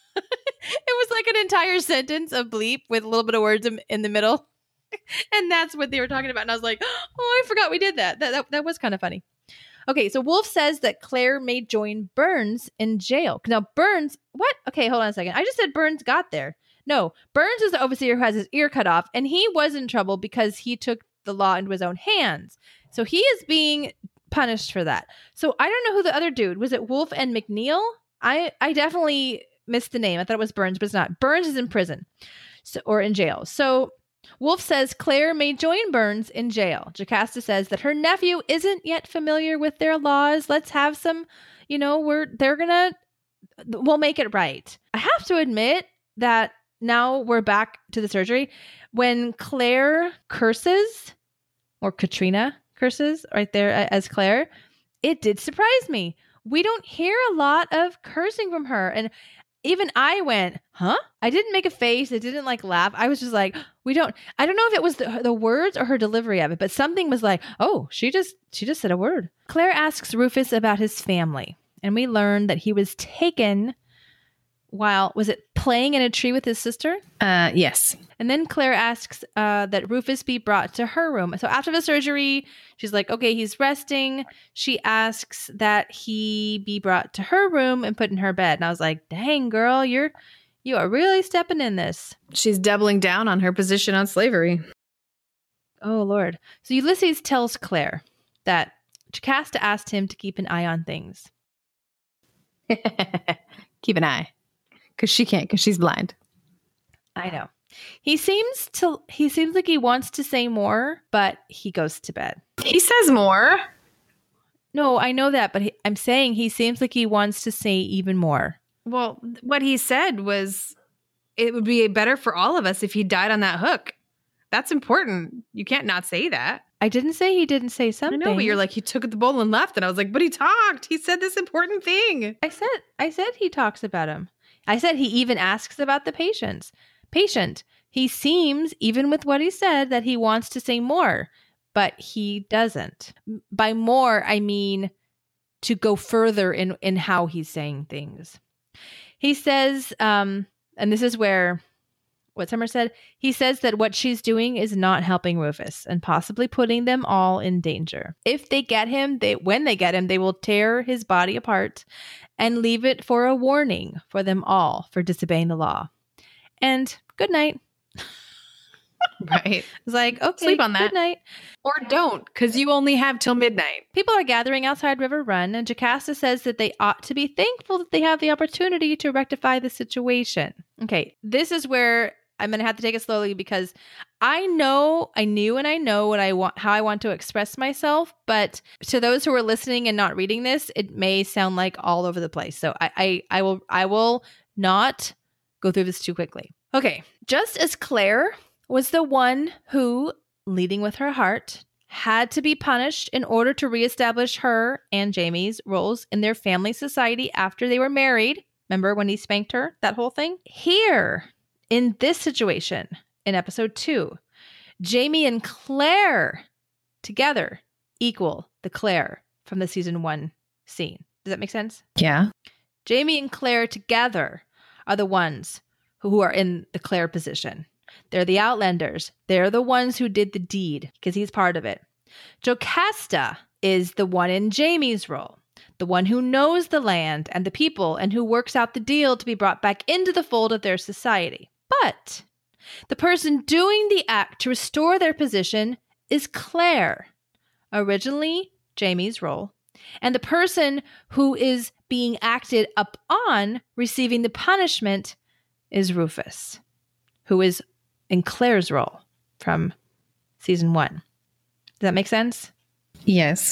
S1: It was like an entire sentence of bleep with a little bit of words in the middle. And that's what they were talking about. And I was like, oh, I forgot we did that. That was kind of funny. Okay, so Wolf says that Claire may join Burns in jail. Now, Burns, what? Okay, hold on a second. I just said Burns got there. No, Burns is the overseer who has his ear cut off, and he was in trouble because he took the law into his own hands. So he is being punished for that. So I don't know who the other dude was. It Wolf and McNeil? I definitely missed the name. I thought it was Burns, but it's not. Burns is in prison, or in jail. So Wolf says Claire may join Burns in jail. Jocasta says that her nephew isn't yet familiar with their laws. Let's have some, we'll make it right. I have to admit that now we're back to the surgery. When Claire curses, or Katrina curses right there as Claire, it did surprise me. We don't hear a lot of cursing from her. And even I went, huh? I didn't make a face. I didn't laugh. I was just like, I don't know if it was the words or her delivery of it, but something was like, oh, she just said a word. Claire asks Rufus about his family. And we learned that he was taken while, was it playing in a tree with his sister?
S2: Yes.
S1: And then Claire asks that Rufus be brought to her room. So after the surgery, she's like, okay, he's resting. She asks that he be brought to her room and put in her bed. And I was like, dang, girl, you are really stepping in this.
S2: She's doubling down on her position on slavery.
S1: Oh, Lord. So Ulysses tells Claire that Jocasta asked him to keep an eye on things.
S2: Keep an eye. Because she can't, because she's blind.
S1: I know. He seems like he wants to say more, but he goes to bed.
S2: He says more.
S1: No, I know that, but I'm saying he seems like he wants to say even more.
S2: Well, what he said was it would be better for all of us if he died on that hook. That's important. You can't not say that.
S1: I didn't say he didn't say something.
S2: I know, but you're like, he took the bowl and left. And I was like, but he talked. He said this important thing.
S1: I said he talks about him. I said he even asks about the patient. He seems, even with what he said, that he wants to say more, but he doesn't. By more, I mean to go further in how he's saying things. He says, and this is where what Summer said, he says that what she's doing is not helping Rufus and possibly putting them all in danger. If they get him, when they get him, they will tear his body apart and leave it for a warning for them all for disobeying the law. And good night.
S2: Right.
S1: It's like, okay,
S2: sleep on that.
S1: Good night.
S2: Or don't, because you only have till midnight.
S1: People are gathering outside River Run, and Jocasta says that they ought to be thankful that they have the opportunity to rectify the situation. Okay, this is where I'm going to have to take it slowly because I know what I want, how I want to express myself. But to those who are listening and not reading this, it may sound like all over the place. So I will not go through this too quickly. Okay. Just as Claire was the one who, leading with her heart, had to be punished in order to reestablish her and Jamie's roles in their family society after they were married. Remember when he spanked her? That whole thing? Here, in this situation, in episode 2, Jamie and Claire together equal the Claire from the season 1 scene. Does that make sense?
S2: Yeah.
S1: Jamie and Claire together are the ones who are in the Claire position. They're the Outlanders. They're the ones who did the deed because he's part of it. Jocasta is the one in Jamie's role, the one who knows the land and the people and who works out the deal to be brought back into the fold of their society. But the person doing the act to restore their position is Claire, originally Jamie's role, and the person who is being acted upon receiving the punishment is Rufus, who is in Claire's role from season 1. Does that make sense?
S2: Yes.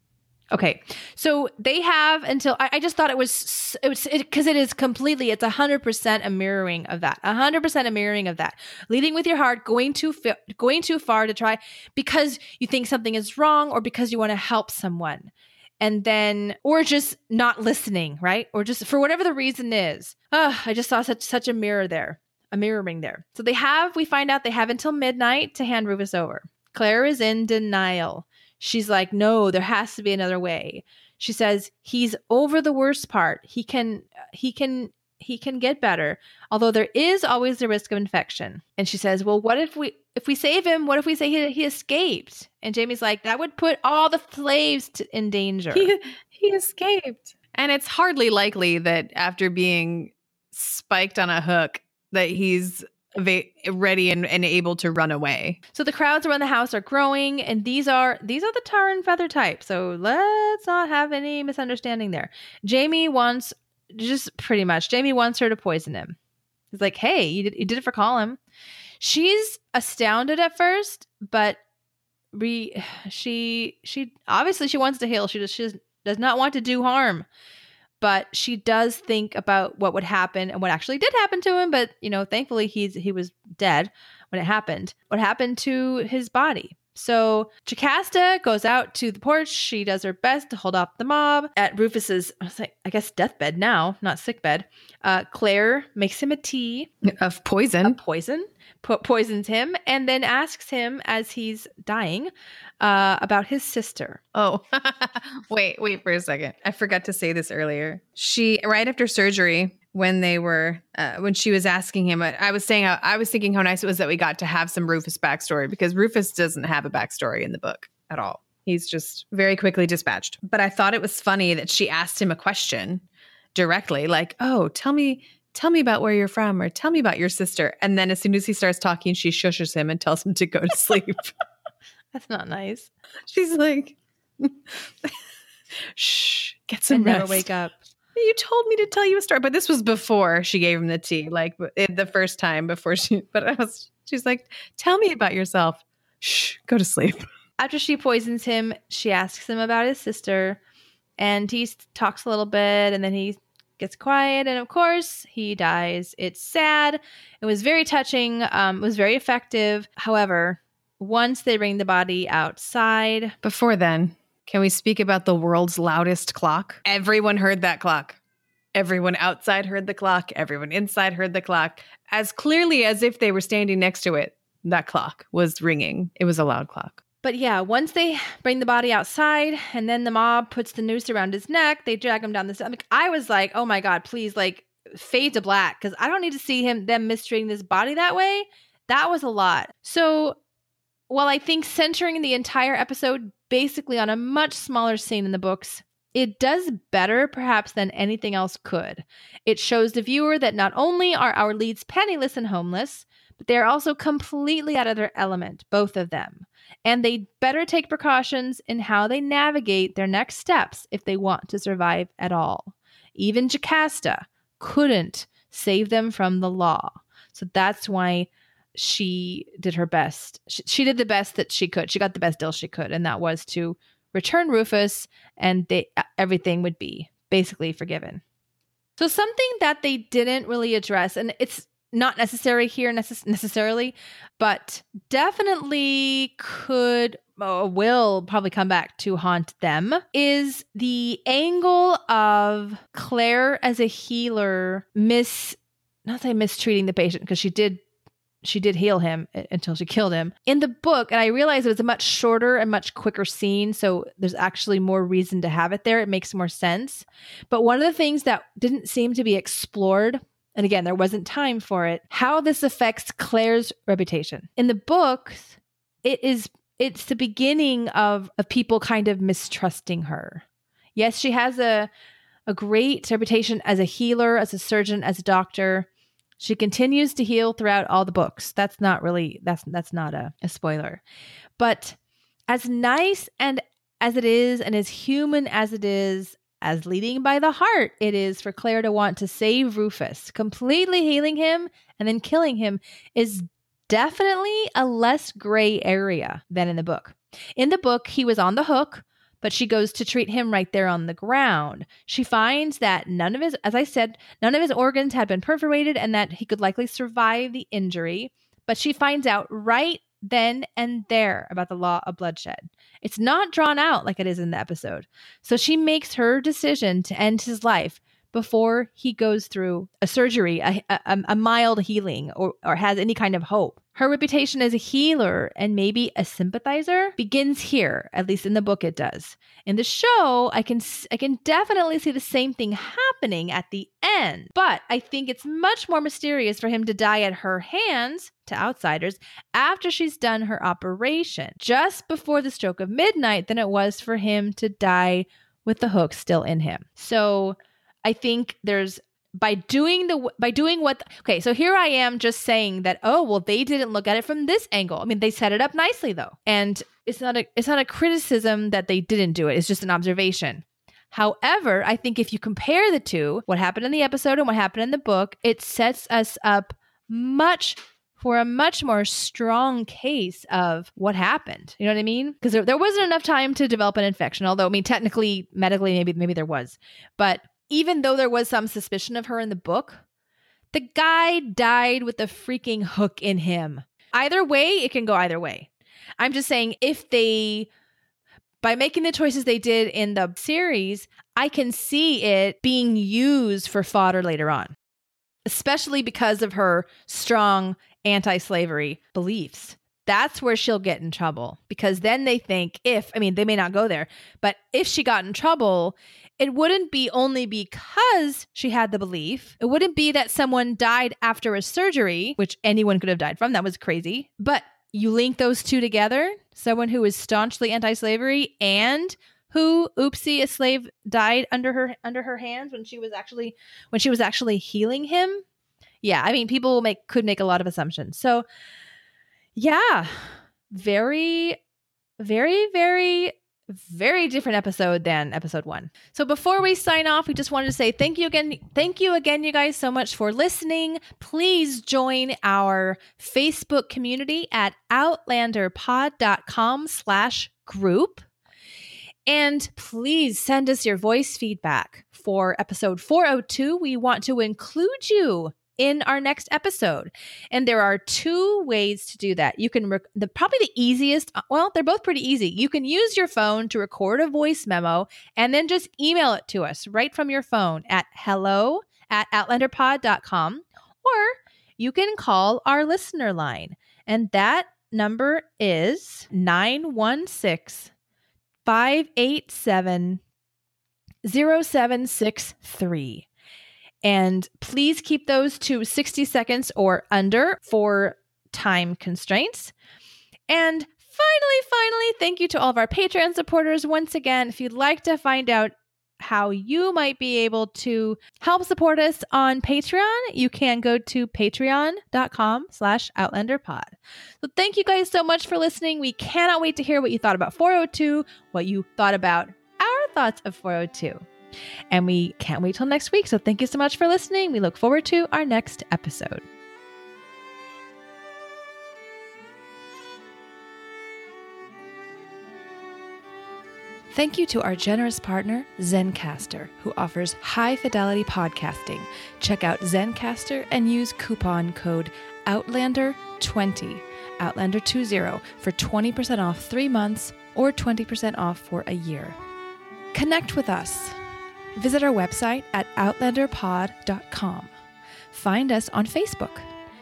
S1: Okay. So they have until, I just thought it was because it is completely, it's 100% a mirroring of that. 100% a mirroring of that. Leading with your heart, going too far to try because you think something is wrong or because you want to help someone. And then, or just not listening, right? Or just for whatever the reason is. I just saw such a mirroring there. So we find out they have until midnight to hand Rufus over. Claire is in denial. She's like, no, there has to be another way. She says he's over the worst part. He can get better, although there is always the risk of infection. And she says, well, what if we save him? What if we say he escaped? And Jamie's like, that would put all the slaves in danger.
S2: He escaped. And it's hardly likely that after being spiked on a hook that he's ready and able to run away.
S1: So the crowds around the house are growing, and these are the tar and feather type. So let's not have any misunderstanding there. Jamie wants her to poison him. He's like, hey, you did it for Colin. She's astounded at first, but she obviously she wants to heal. She does not want to do harm. But she does think about what would happen and what actually did happen to him. But, thankfully he was dead when it happened. What happened to his body? So Jocasta goes out to the porch. She does her best to hold off the mob. At Rufus's, I guess, deathbed now, not sickbed. Claire makes him a tea.
S2: Of poison.
S1: Poisons him and then asks him as he's dying about his sister.
S2: Oh, wait for a second. I forgot to say this earlier. She, right after surgery, when she was asking him, I was thinking how nice it was that we got to have some Rufus backstory, because Rufus doesn't have a backstory in the book at all. He's just very quickly dispatched. But I thought it was funny that she asked him a question directly, like, oh, tell me about where you're from, or tell me about your sister. And then as soon as he starts talking, she shushes him and tells him to go to sleep.
S1: That's not nice.
S2: She's like, shh, get some rest.
S1: Never wake up.
S2: You told me to tell you a story. But this was before she gave him the tea, like the first time before she's like, tell me about yourself. Shh, go to sleep.
S1: After she poisons him, she asks him about his sister, and he talks a little bit, and then he gets quiet, and of course he dies. It's sad. It was very touching. It was very effective. However, once they bring the body outside,
S2: before then, can we speak about the world's loudest clock? Everyone heard that clock. Everyone outside heard the clock. Everyone inside heard the clock as clearly as if they were standing next to it. That clock was ringing. It was a loud clock.
S1: But yeah, once they bring the body outside and then the mob puts the noose around his neck, they drag him down the stairs. I was like, oh my God, please, like, fade to black, because I don't need to see them mistreating this body that way. That was a lot. So while I think centering the entire episode basically on a much smaller scene in the books, it does better perhaps than anything else could. It shows the viewer that not only are our leads penniless and homeless, but they are also completely out of their element, both of them. And they better take precautions in how they navigate their next steps if they want to survive at all. Even Jocasta couldn't save them from the law. So that's why she did her best. She did the best that she could. She got the best deal she could, and that was to return Rufus, and everything would be basically forgiven. So something that they didn't really address, and it's not necessary here necessarily, but definitely will probably come back to haunt them, is the angle of Claire as a healer not say mistreating the patient, because she did heal him until she killed him. In the book, and I realized it was a much shorter and much quicker scene, so there's actually more reason to have it there. It makes more sense. But one of the things that didn't seem to be explored, and again, there wasn't time for it, how this affects Claire's reputation. In the books, it's the beginning of people kind of mistrusting her. Yes, she has a great reputation as a healer, as a surgeon, as a doctor. She continues to heal throughout all the books. That's not a spoiler. But as nice and as it is, and as human as it is, as leading by the heart it is for Claire to want to save Rufus, completely healing him and then killing him is definitely a less gray area than in the book. In the book, he was on the hook, but she goes to treat him right there on the ground. She finds that none of his organs had been perforated and that he could likely survive the injury. But she finds out right then and there about the law of bloodshed. It's not drawn out like it is in the episode. So she makes her decision to end his life before he goes through a surgery, a mild healing, or has any kind of hope. Her reputation as a healer and maybe a sympathizer begins here, at least in the book it does. In the show, I can definitely see the same thing happening at the end, but I think it's much more mysterious for him to die at her hands, to outsiders, after she's done her operation, just before the stroke of midnight, than it was for him to die with the hook still in him. So I think there's by doing what, okay, so here I am just saying that, oh, well, they didn't look at it from this angle. I mean, they set it up nicely though. And it's not a criticism that they didn't do it. It's just an observation. However, I think if you compare the two, what happened in the episode and what happened in the book, it sets us up for a much more strong case of what happened. You know what I mean? Because there wasn't enough time to develop an infection. Although, I mean, technically, medically, maybe there was. But even though there was some suspicion of her in the book, the guy died with a freaking hook in him. Either way, it can go either way. I'm just saying by making the choices they did in the series, I can see it being used for fodder later on, especially because of her strong anti-slavery beliefs. That's where she'll get in trouble, because then they think they may not go there, but if she got in trouble, it wouldn't be only because she had the belief. It wouldn't be that someone died after a surgery, which anyone could have died from. That was crazy. But you link those two together, someone who is staunchly anti-slavery and who, oopsie, a slave died under her hands when she was actually healing him. Yeah, I mean, people could make a lot of assumptions. So, yeah, very, very, very, very different episode than episode 1. So before we sign off, we just wanted to say thank you again, you guys, so much for listening. Please join our Facebook community at outlanderpod.com/group. And please send us your voice feedback for episode 402. We want to include you in our next episode. And there are 2 ways to do that. You can, probably the easiest, well, they're both pretty easy. You can use your phone to record a voice memo and then just email it to us right from your phone at hello@outlanderpod.com, or you can call our listener line. And that number is 916-587-0763. And please keep those to 60 seconds or under for time constraints. And finally, thank you to all of our Patreon supporters. Once again, if you'd like to find out how you might be able to help support us on Patreon, you can go to patreon.com/outlanderpod. So thank you guys so much for listening. We cannot wait to hear what you thought about 402, what you thought about our thoughts of 402. And we can't wait till next week. So thank you so much for listening. We look forward to our next episode. Thank you to our generous partner, Zencastr, who offers high-fidelity podcasting. Check out Zencastr and use coupon code OUTLANDER20, Outlander20, for 20% off 3 months or 20% off for a year. Connect with us. Visit our website at outlanderpod.com. Find us on Facebook,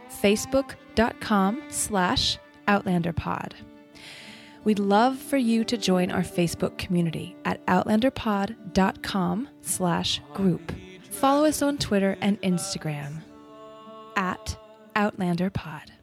S1: facebook.com/outlanderpod. We'd love for you to join our Facebook community at outlanderpod.com/group. Follow us on Twitter and Instagram at OutlanderPod.